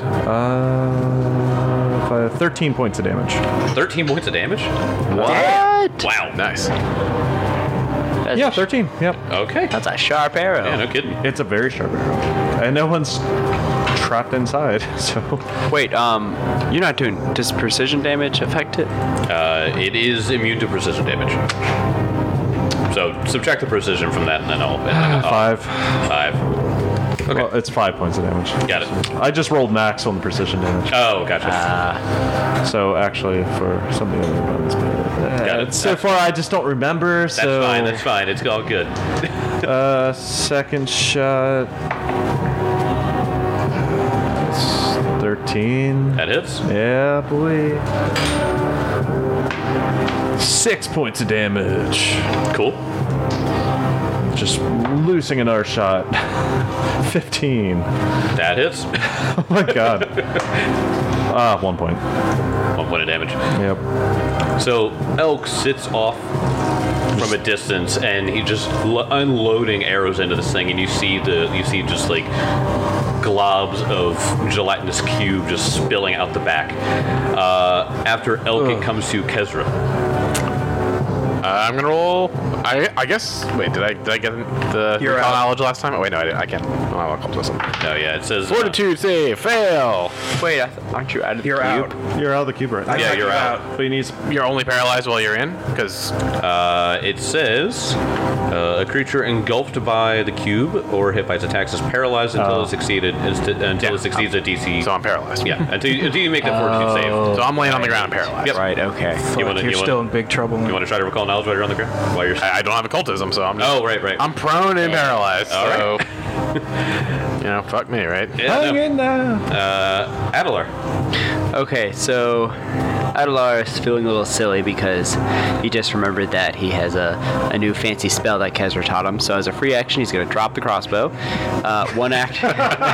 13 points of damage. 13 points of damage? What? Wow. Nice. That's Yeah, 13. Yep. Okay. That's a sharp arrow. Yeah, no kidding. It's a very sharp arrow. And no one's trapped inside, so. Wait, you're not doing. Does precision damage affect it? It is immune to precision damage. So subtract the precision from that, and then I'll. 5. 5. Okay. Well, it's 5 points of damage. Got it. I just rolled max on the precision damage. Oh, gotcha. So actually, for something other bonus, Got it. so far I just don't remember. That's so fine. That's fine. It's all good. second shot. It's 13. That hits. Yeah, boy. 6 points of damage. Cool. Just loosing another shot. 15. That hits. Oh my god. 1 point. 1 point of damage. Yep. So Elk sits off from a distance, and he just unloading arrows into this thing, and you see just like globs of gelatinous cube just spilling out the back. After Elk, it comes to Kezra. I'm gonna roll. I guess. Wait, did I get the You're recall out. knowledge last time? Oh, wait, no, I can't. Oh, I'll call this one. Oh yeah, it says Fortitude save, fail. Wait, aren't you out of the You're cube? out. You're out of the cube right now. Yeah, you're out. But you need You're only paralyzed while you're in, because It says a creature engulfed by the cube or hit by its attacks is paralyzed until it succeeds a DC. so I'm paralyzed. Yeah, until you make that fortitude save. So I'm laying on the ground paralyzed. Yep. Right. Okay. You wanna- You're you still wanna- in big trouble. You want to try to recall knowledge while you're on the ground? While you're I don't have occultism, so I'm just. Oh, right. I'm prone and paralyzed. All So, fuck me, right? Yeah, no. in there. Adelar. Okay, so Adelar is feeling a little silly because he just remembered that he has a new fancy spell that Kezra taught him. So as a free action, he's going to drop the crossbow. One action.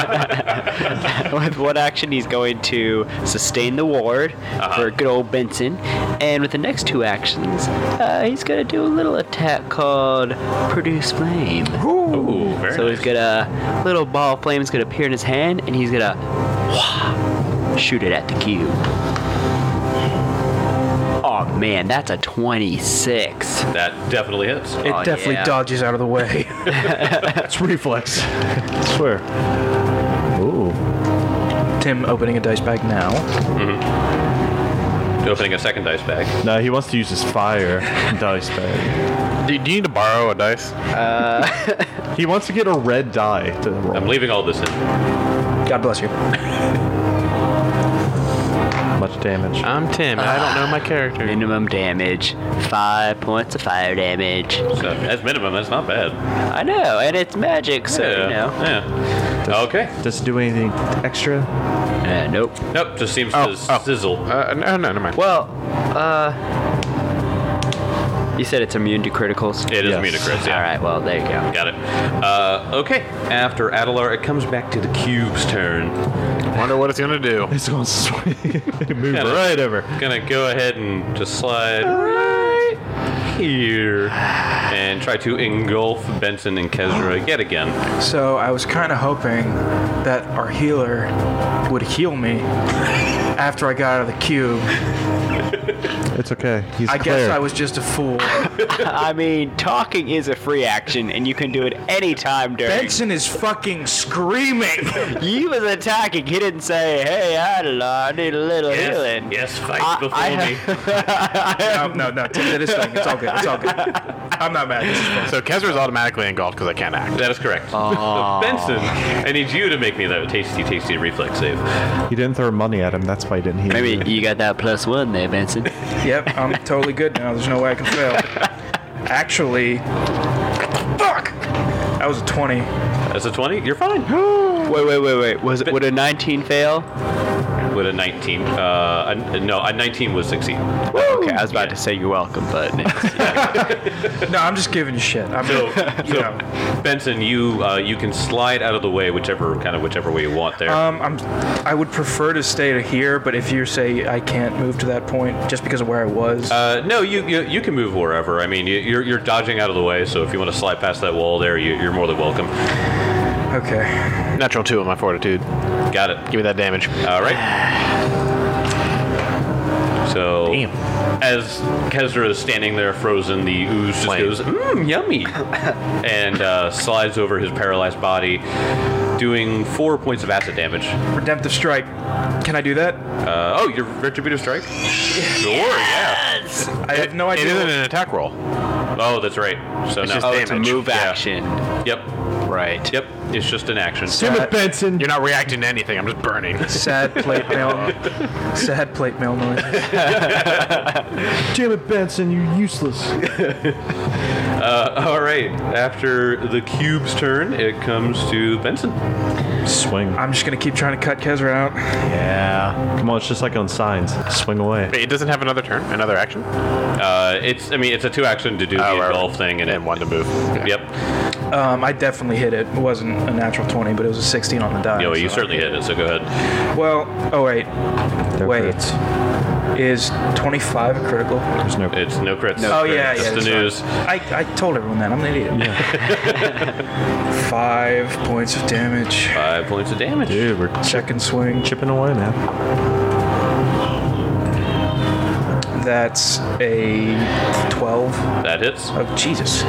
With one action, he's going to sustain the ward for good old Benson. And with the next 2 actions, he's going to do a little attack called Produce Flame. Ooh, very So nice. he's got a little ball of flame is going to appear in his hand, and he's going to shoot it at the cube. Oh man, that's a 26. That definitely hits. It Oh, definitely yeah. dodges out of the way. It's reflex. I swear. Ooh. Tim opening a dice bag now. Opening a second dice bag. No, he wants to use his fire dice bag. Do you need to borrow a dice? He wants to get a red die to roll. I'm leaving all this in. God bless you. Much damage. I'm Tim, and I don't know my character. Minimum damage, 5 points of fire damage. So as minimum, that's not bad. I know, and it's magic, so you know. Yeah. Okay. Does it do anything extra? Nope. Nope. Just seems to sizzle. No, never mind. Well, you said it's immune to criticals. It is Yes. immune to crits. Yeah. All right, well there you go. Got it. Okay. After Adelar, it comes back to the cube's turn. Wonder what it's gonna do. He's going to swing. Move Kinda- right over. Gonna go ahead and just slide right here and try to engulf Benson and Kezra yet again. So I was kind of hoping that our healer would heal me after I got out of the cube. It's okay. He's I cleric. guess I was just a fool. I mean, talking is a free action, and you can do it anytime during. Benson is fucking screaming. He was attacking. He didn't say, "Hey, Adelar, I need a little healing." Yes, fight before me. No, Tim did his thing. It's all good. It's all good. I'm not mad. This is fun. So Kezra's automatically engulfed because I can't act. That is correct. So Benson, I need you to make me that tasty reflex save. You didn't throw money at him. That's why he didn't heal Maybe you. you got that +1 there, Benson. Yep, I'm totally good now. There's no way I can fail. Actually, fuck! That was a 20. That's a 20. You're fine. Wait. Would a 19 fail? With a 19. No, a 19 would succeed. Okay, I was about to say you're welcome, but No, I'm just giving you shit. So, you know. Benson, you can slide out of the way whichever way you want there. I would prefer to stay here, but if you say I can't move to that point just because of where I was, No, you can move wherever. I mean, you're dodging out of the way, so if you want to slide past that wall there, you're more than welcome. okay. Natural 2 on my fortitude. Got it. Give me that damage. All right. So, Damn. as Kezra is standing there frozen, the ooze just Flame. goes, yummy, and slides over his paralyzed body, doing 4 points of acid damage. Redemptive strike. Can I do that? Oh, your retributive strike? Sure, yeah. I have no It idea. isn't an attack roll. Oh, that's right. So It's no. just oh, it's a damage. move Yeah. action. Yep. Right. Yep. It's just an action. Benson. You're not reacting to anything. I'm just burning. Sad plate mail. Sad plate mail noise. Damn it, Benson, you're useless. All right. After the cube's turn, it comes to Benson. Swing. I'm just gonna keep trying to cut Kezra out. Yeah. Come on, it's just like on signs. Swing away. Wait, it doesn't have another turn? Another action? It's a 2-action to do the right, engulf right. thing, And one to move. Yep. I definitely hit it. It wasn't a natural 20, but it was a 16 on the die. No, you so- certainly hit it. So go ahead. Well, oh wait. Wait. crits. Is 25 a critical? There's no. It's no crits. Oh, yeah, That's the that's news. I told everyone that. I'm an idiot. 5 points of damage. 5 points of damage. Dude, we're Second swing. chipping away, man. That's a 12. That hits. Oh, Jesus.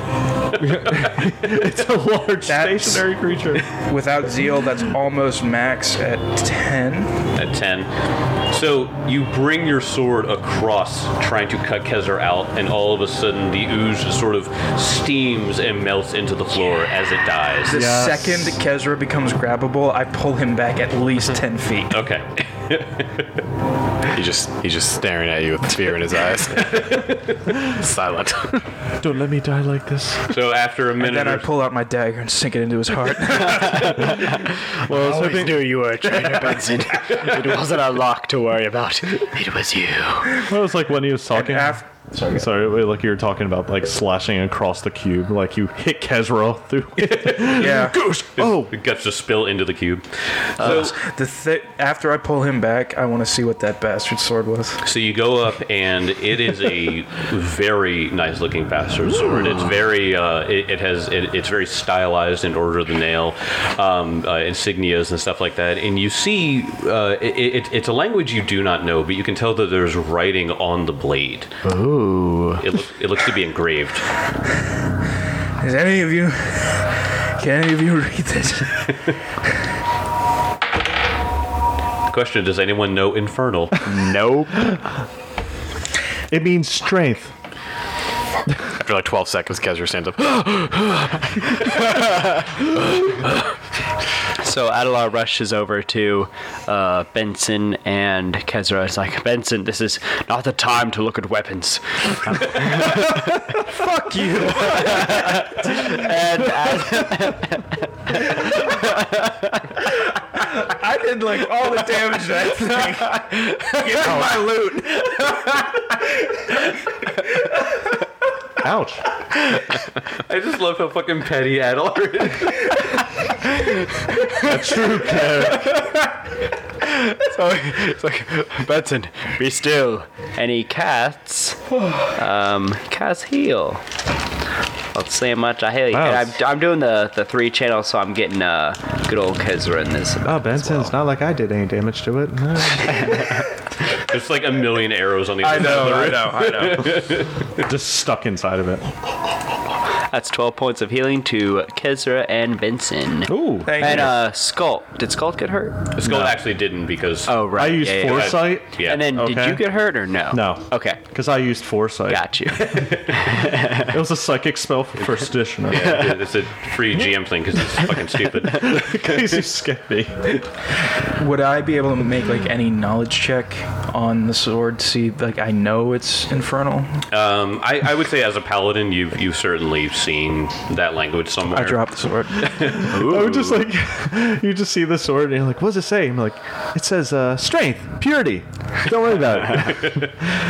It's a large That's- stationary creature. Without zeal, that's almost max at 10. At 10. So you bring your sword across, trying to cut Kezar out, and all of a sudden the ooze just sort of steams and melts into the floor as it dies. The Yes. second Kezra becomes grabbable, I pull him back at least 10 feet. Okay. He's just staring at you with fear in his eyes. Silent. Don't let me die like this. So after a And minute, then I or pull out my dagger and sink it into his heart. Well, I was hoping. knew you were a traitor, Benson. It wasn't a lock to worry about. It was you. Well, it was like when he was talking. Sorry, like you were talking about like slashing across the cube, like you hit Kezra through. Yeah. Oh, the guts just spill into the cube. After I pull him back, I want to see what that bastard sword was. So you go up, and it is a very nice looking bastard sword. It's very, it's very stylized in order of the nail, insignias and stuff like that. And you see, it's a language you do not know, but you can tell that there's writing on the blade. Ooh. It looks to be engraved. Can any of you read this? Question: does anyone know Infernal? Nope. it means strength. After like 12 seconds, Kezra stands up. So Adelar rushes over to Benson and Kezra. It's like, Benson, this is not the time to look at weapons. Fuck you. And I did like all the damage to that thing. Give me my loot. Ouch. I just love how fucking petty Adler is. That's true, so it's like, Benson, be still. And he casts heal. Let's see how much I heal. Wow. And I'm doing the 3 channels, so I'm getting good old Kezra in this. Oh, Benson, it's not like I did any damage to it. No. There's like a million arrows on the other side of the room. Just stuck inside of it. That's 12 points of healing to Kezra and Benson. Ooh. Thank And you. Skult. Did Skult get hurt? The skull actually didn't because Oh, right. I used yeah, yeah. foresight. yeah. And then, did Okay. you get hurt or no? No. Okay. Because I used foresight. Got you. It was a psychic spell for first edition. Yeah, it's a free GM thing because it's fucking stupid. Crazy scary. Would I be able to make like any knowledge check on the sword to see like I know it's infernal? I would say as a paladin, you've certainly seen that language somewhere. I dropped the sword. I would just like, you just see the sword and you're like, what does it say? I'm like, it says strength, purity. Don't worry about it.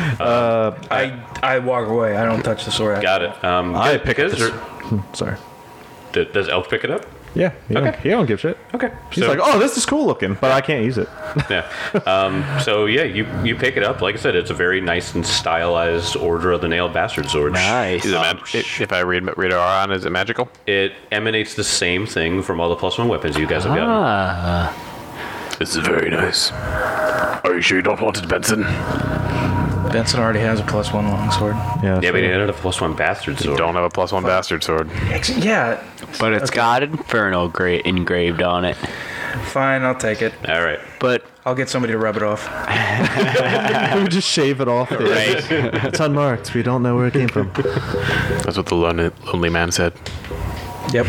I walk away. I don't touch the sword. Got it. I pick it. Guys, Sorry. does Elk pick it up? Yeah. He don't give shit. Okay. He's like, oh, this is cool looking, but I can't use it. Yeah. So yeah, you pick it up. Like I said, it's a very nice and stylized Order of the Nailed Bastard sword. Nice. Is it if I read it on, is it magical? It emanates the same thing from all the +1 weapons you guys have gotten. This is very nice. Are you sure you don't want it, Benson? Benson already has a +1 longsword. Yeah. Yeah, but you ended up a +1 bastard sword. Don't have a +1 bastard sword. Yeah. But it's got Infernal engraved on it. Fine, I'll take it. All right. But I'll get somebody to rub it off. We would just shave it off. Right. It's unmarked. We don't know where it came from. That's what the lonely man said. Yep.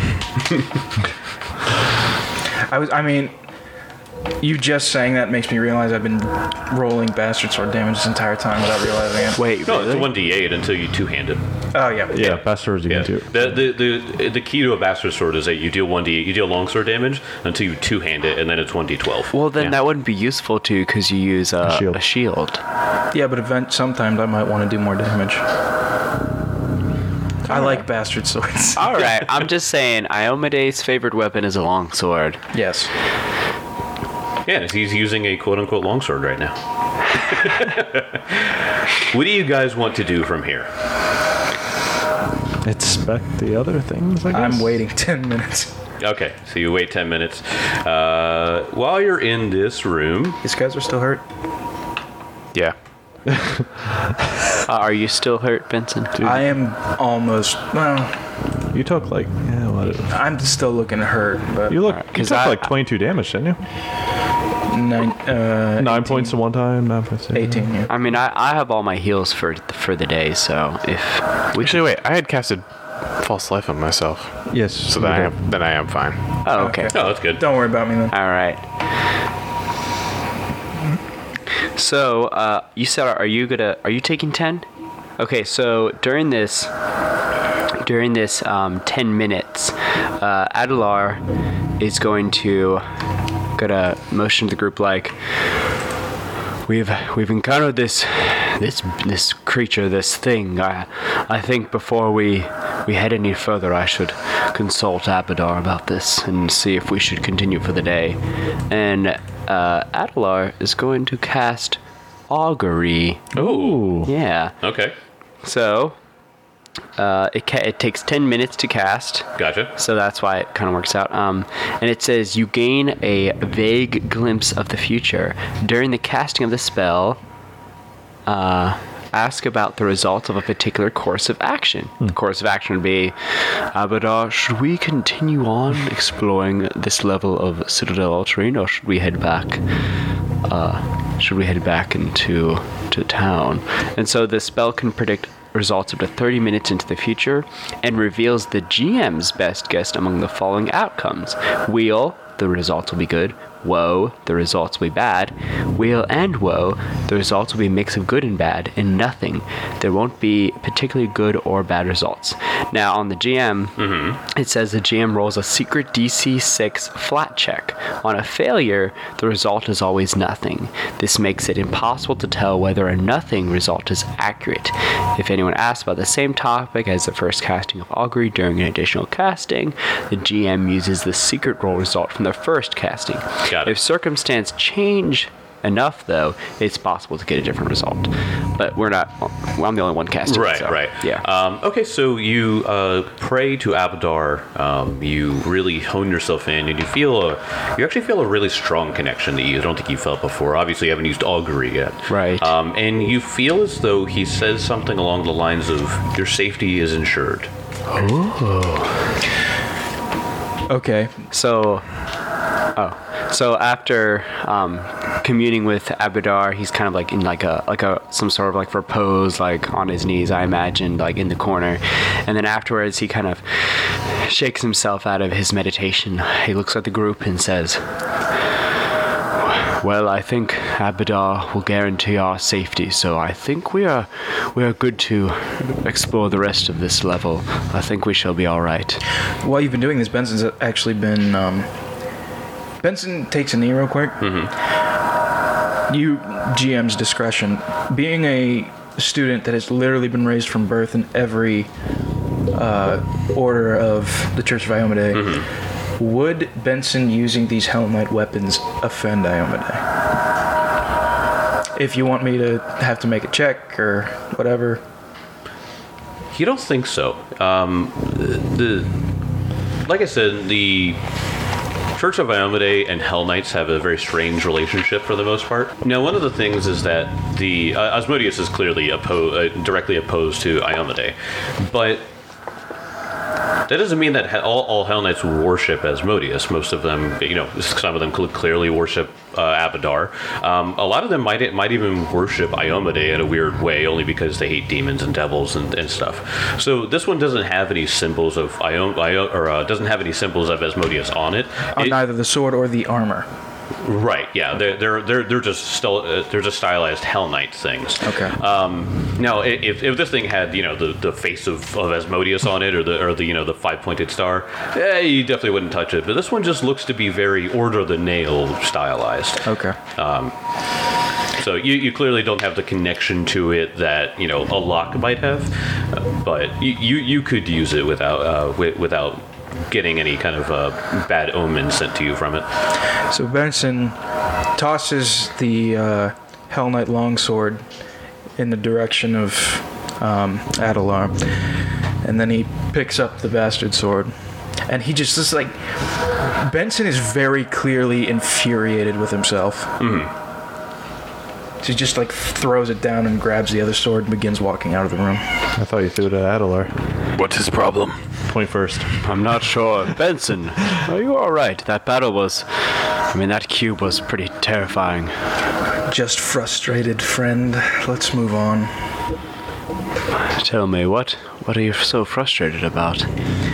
I mean, you just saying that makes me realize I've been rolling bastard sword damage this entire time without realizing it. wait, No, really? it's a 1d8 until you two-hand it. Oh yeah. Yeah, bastards you Yeah. can do. The key to a bastard sword is that you deal 1d8, you deal longsword damage until you two-hand it, and then it's 1d12. Well, then that wouldn't be useful too, because you use shield. a shield. Yeah, but sometimes I might want to do more damage. I like bastard swords. All right, I'm just saying, Iomede's favorite weapon is a longsword. Yes. Yeah, he's using a quote-unquote longsword right now. What do you guys want to do from here? Expect the other things, I guess. I'm waiting 10 minutes. Okay, so you wait 10 minutes. While you're in this room, These guys are still hurt. Yeah. Are you still hurt, Benson? I am almost. Well, You took like, yeah, what? I'm still looking hurt, but You look, Alright, you 'cause took I- like 22 damage, didn't you? 9 points to one time, 9 points to 18. Yeah. I mean, I have all my heals for the day, so if we Actually, wait. I had casted false life on myself, Yes. so then I am fine. Oh, okay. oh, that's good. Don't worry about me then. All right. So, you said, are you taking 10? Okay, so during this 10 minutes, Adelar is going to motion to the group like, we've encountered this creature, this thing. I think before we head any further, I should consult Abadar about this and see if we should continue for the day. And Adelar is going to cast Augury. Ooh. Yeah. Okay. So it takes 10 minutes to cast. Gotcha. So that's why it kind of works out. And it says you gain a vague glimpse of the future. During the casting of the spell, ask about the results of a particular course of action. The course of action would be, Abadar, should we continue on exploring this level of Citadel Ultramarine, or should we head back? Into town? And so the spell can predict results up to 30 minutes into the future and reveals the GM's best guess among the following outcomes. Wheel, the results will be good. Woe, the results will be bad. Wheel and woe, the results will be a mix of good and bad. And nothing, there won't be particularly good or bad results. Now on the GM, it says the GM rolls a secret DC 6 flat check. On a failure, the result is always nothing. This makes it impossible to tell whether a nothing result is accurate. If anyone asks about the same topic as the first casting of Augury during an additional casting, the GM uses the secret roll result from the first casting. Got it. If circumstance change enough, though, it's possible to get a different result. But I'm the only one casting. Right, so, right. Yeah. Okay, so you pray to Abadar. You really hone yourself in, and you actually feel a really strong connection that you don't think you felt before. Obviously, you haven't used Augury yet. Right. And you feel as though he says something along the lines of, your safety is insured. Okay. So after communing with Abadar, he's kind of like in like some sort of like repose, like on his knees, I imagine, like in the corner. And then afterwards, he kind of shakes himself out of his meditation. He looks at the group and says, Well, I think Abadar will guarantee our safety, so I think we are good to explore the rest of this level. I think we shall be all right. While you've been doing this, Benson's actually been. Benson takes a knee real quick. You, GM's discretion, being a student that has literally been raised from birth in every order of the Church of Iomedae, would Benson using these Hell Knight weapons offend Iomedae? If you want me to have to make a check or whatever. You don't think so? Like I said, the Church of Iomedae and Hell Knights have a very strange relationship for the most part. Now, one of the things is that the Asmodeus is clearly directly opposed to Iomedae, but that doesn't mean that all Hell Knights worship Asmodeus. Most of them, some of them clearly worship Abadar. A lot of them might even worship Iomedae in a weird way, only because they hate demons and devils and stuff. So this one doesn't have any symbols of doesn't have any symbols of Asmodeus on it. On neither the sword or the armor. Right. Yeah. They're just stylized Hell Knight things. Okay. Now, if this thing had the face of Asmodeus on it, or the 5-pointed star, you definitely wouldn't touch it. But this one just looks to be very Order of the Nail stylized. Okay. So you clearly don't have the connection to it that a lock might have, but you could use it without getting any kind of bad omen sent to you from it. So Benson tosses the Hell Knight longsword in the direction of Adelar, and then he picks up the bastard sword, and he just Benson is very clearly infuriated with himself. So he just throws it down and grabs the other sword and begins walking out of the room. I thought you threw it at Adelar. What's his problem? Point first. I'm not sure. Benson, are you all right? That battle that cube was pretty terrifying. Just frustrated, friend. Let's move on. Tell me, what are you so frustrated about?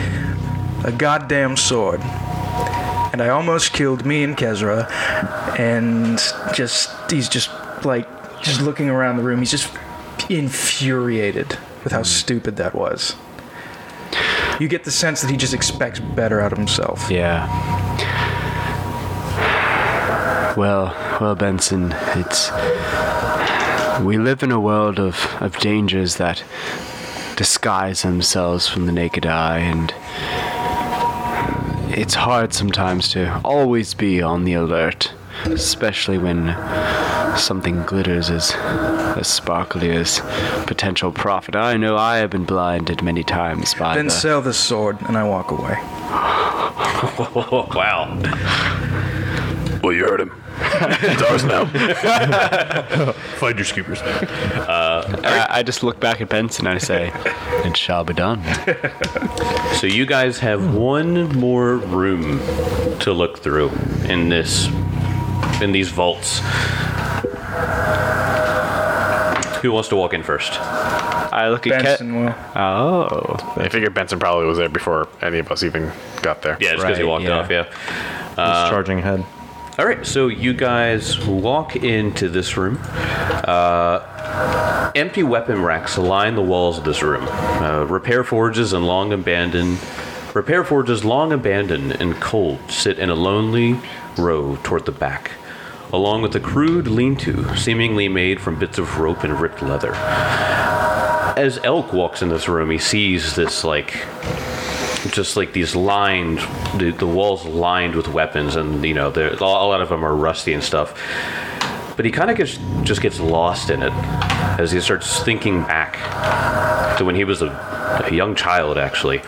A goddamn sword. And I almost killed me and Kezra, and he's just looking around the room. He's just infuriated with how stupid that was. You get the sense that he just expects better out of himself. Yeah. Well, Benson, we live in a world of dangers that disguise themselves from the naked eye, and it's hard sometimes to always be on the alert, especially when something glitters as sparkly as potential profit. I know I have been blinded many times by Then sell this sword, and I walk away. Wow. Well, you heard him. It's ours now. Find your scoopers. I just look back at Benson and I say, it shall be done. So you guys have one more room to look through in these vaults. Who wants to walk in first? I look at Benson will. Oh. I figured Benson probably was there before any of us even got there. Yeah, just because he walked off, yeah. He's charging ahead. All right, so you guys walk into this room. Empty weapon racks line the walls of this room. Repair forges long abandoned and cold sit in a lonely row toward the back, along with a crude lean-to, seemingly made from bits of rope and ripped leather. As Elk walks in this room, he sees this these lined, the walls lined with weapons, and a lot of them are rusty and stuff. But he kind of just gets lost in it as he starts thinking back to when he was a young child, actually.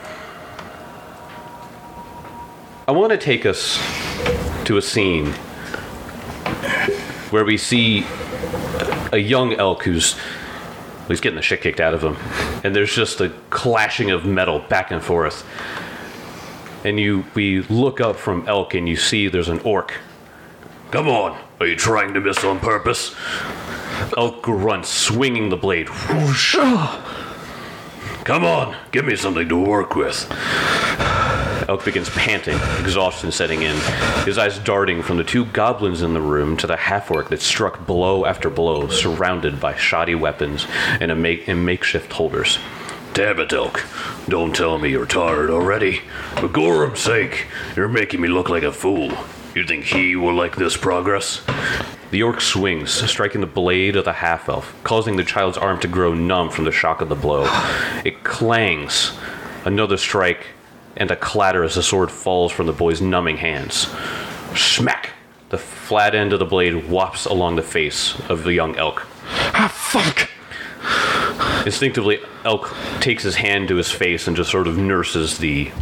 I want to take us to a scene where we see a young Elk who's getting the shit kicked out of him, and there's just a clashing of metal back and forth, and we look up from Elk and you see there's an orc. Come on, are you trying to miss on purpose? Elk grunts, swinging the blade. Whoosh. Come on, give me something to work with. Elk begins panting, exhaustion setting in, his eyes darting from the two goblins in the room to the half-orc that struck blow after blow, surrounded by shoddy weapons and makeshift holders. Damn it, Elk. Don't tell me you're tired already. For Gorham's sake, you're making me look like a fool. You think he will like this progress? The orc swings, striking the blade of the half-elf, causing the child's arm to grow numb from the shock of the blow. It clangs. Another strike, and a clatter as the sword falls from the boy's numbing hands. Smack! The flat end of the blade whops along the face of the young Elk. Ah, fuck! Instinctively, Elk takes his hand to his face and just sort of nurses the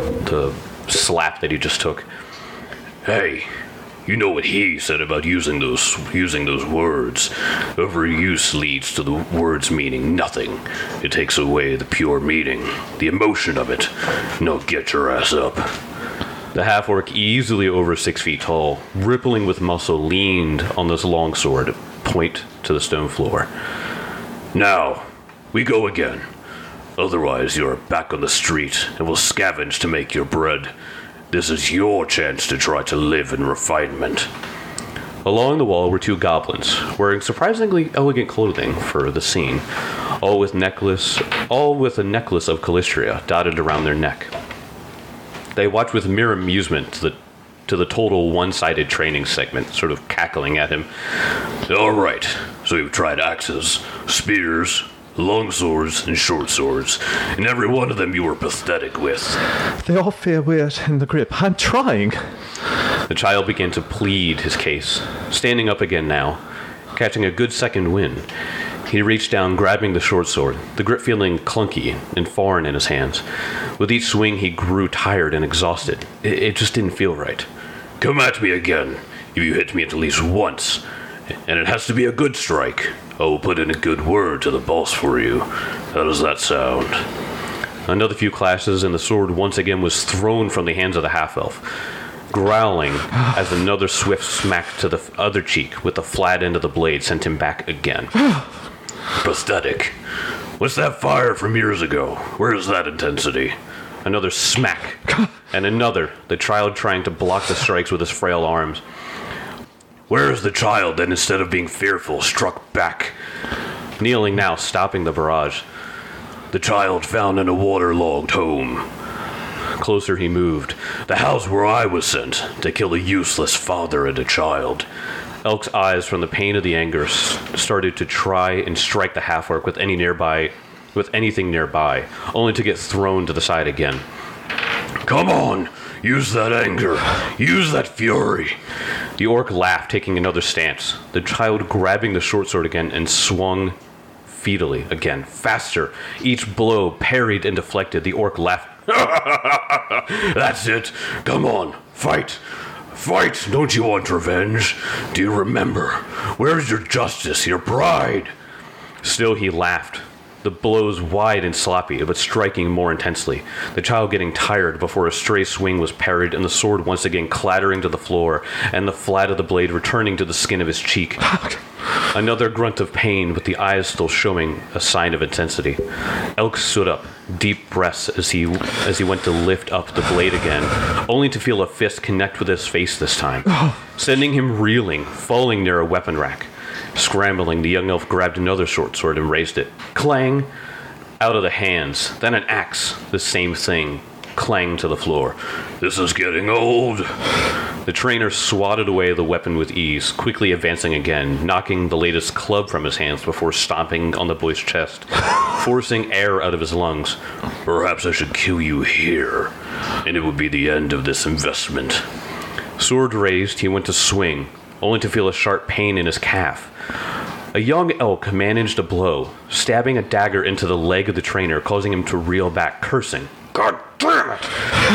slap that he just took. Hey, you know what he said about using those words. Overuse leads to the words meaning nothing. It takes away the pure meaning, the emotion of it. Now get your ass up. The half-orc, easily over 6 feet tall, rippling with muscle, leaned on this longsword, point to the stone floor. Now, we go again. Otherwise, you're back on the street and will scavenge to make your bread. This is your chance to try to live in refinement. Along the wall were two goblins, wearing surprisingly elegant clothing for the scene, all with a necklace of Calistria dotted around their neck. They watched with mere amusement to the total one-sided training segment, sort of cackling at him. All right, so you've tried axes, spears, long swords, and short swords, and every one of them you were pathetic with. They all feel weird in the grip. I'm trying. The child began to plead his case, standing up again now, catching a good second wind. He reached down, grabbing the short sword, the grip feeling clunky and foreign in his hands. With each swing, he grew tired and exhausted. It just didn't feel right. Come at me again, if you hit me at least once. And it has to be a good strike. I will put in a good word to the boss for you. How does that sound? Another few clashes, and the sword once again was thrown from the hands of the half-elf, growling as another swift smack to the other cheek with the flat end of the blade sent him back again. Pathetic. What's that fire from years ago? Where is that intensity? Another smack, and another, the child trying to block the strikes with his frail arms. Where is the child that instead of being fearful struck back? Kneeling now, stopping the barrage. The child found in a waterlogged home. Closer he moved. The house where I was sent to kill a useless father and a child. Elk's eyes, from the pain of the anger, started to try and strike the half-orc with anything nearby, only to get thrown to the side again. Come on! Use that anger! Use that fury! The orc laughed, taking another stance. The child grabbing the short sword again and swung featally again, faster. Each blow parried and deflected. The orc laughed. That's it! Come on! Fight! Fight! Don't you want revenge? Do you remember? Where's your justice, your pride? Still he laughed. The blows wide and sloppy, but striking more intensely. The child getting tired before a stray swing was parried, and the sword once again clattering to the floor, and the flat of the blade returning to the skin of his cheek. Another grunt of pain, with the eyes still showing a sign of intensity. Elk stood up, deep breaths as he went to lift up the blade again, only to feel a fist connect with his face this time, sending him reeling, falling near a weapon rack. Scrambling, the young elf grabbed another short sword and raised it. Clang! Out of the hands. Then an axe. The same thing. Clang to the floor. This is getting old. The trainer swatted away the weapon with ease, quickly advancing again, knocking the latest club from his hands before stomping on the boy's chest, forcing air out of his lungs. Perhaps I should kill you here, and it would be the end of this investment. Sword raised, he went to swing, only to feel a sharp pain in his calf. A young elk managed a blow, stabbing a dagger into the leg of the trainer, causing him to reel back, cursing. God damn it!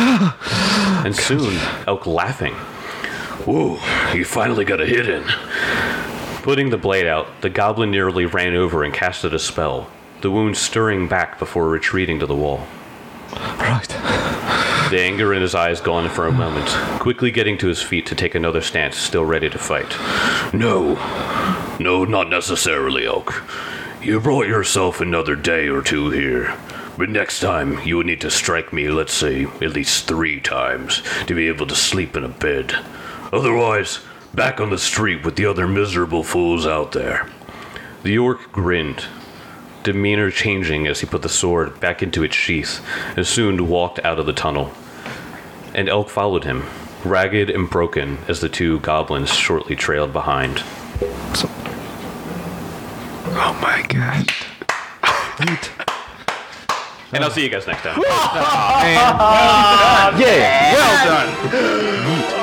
And soon, Elk laughing. Whoa, you finally got a hit in. Putting the blade out, the goblin nearly ran over and casted a spell, the wound stirring back before retreating to the wall. Right. The anger in his eyes gone for a moment, quickly getting to his feet to take another stance, still ready to fight. No, not necessarily, Elk. You brought yourself another day or two here. But next time, you would need to strike me, let's say, at least 3 times to be able to sleep in a bed. Otherwise, back on the street with the other miserable fools out there. The orc grinned, demeanor changing as he put the sword back into its sheath, and soon walked out of the tunnel. And Elk followed him, ragged and broken as the 2 goblins shortly trailed behind. Oh my god. And I'll see you guys next time. Yeah, well done.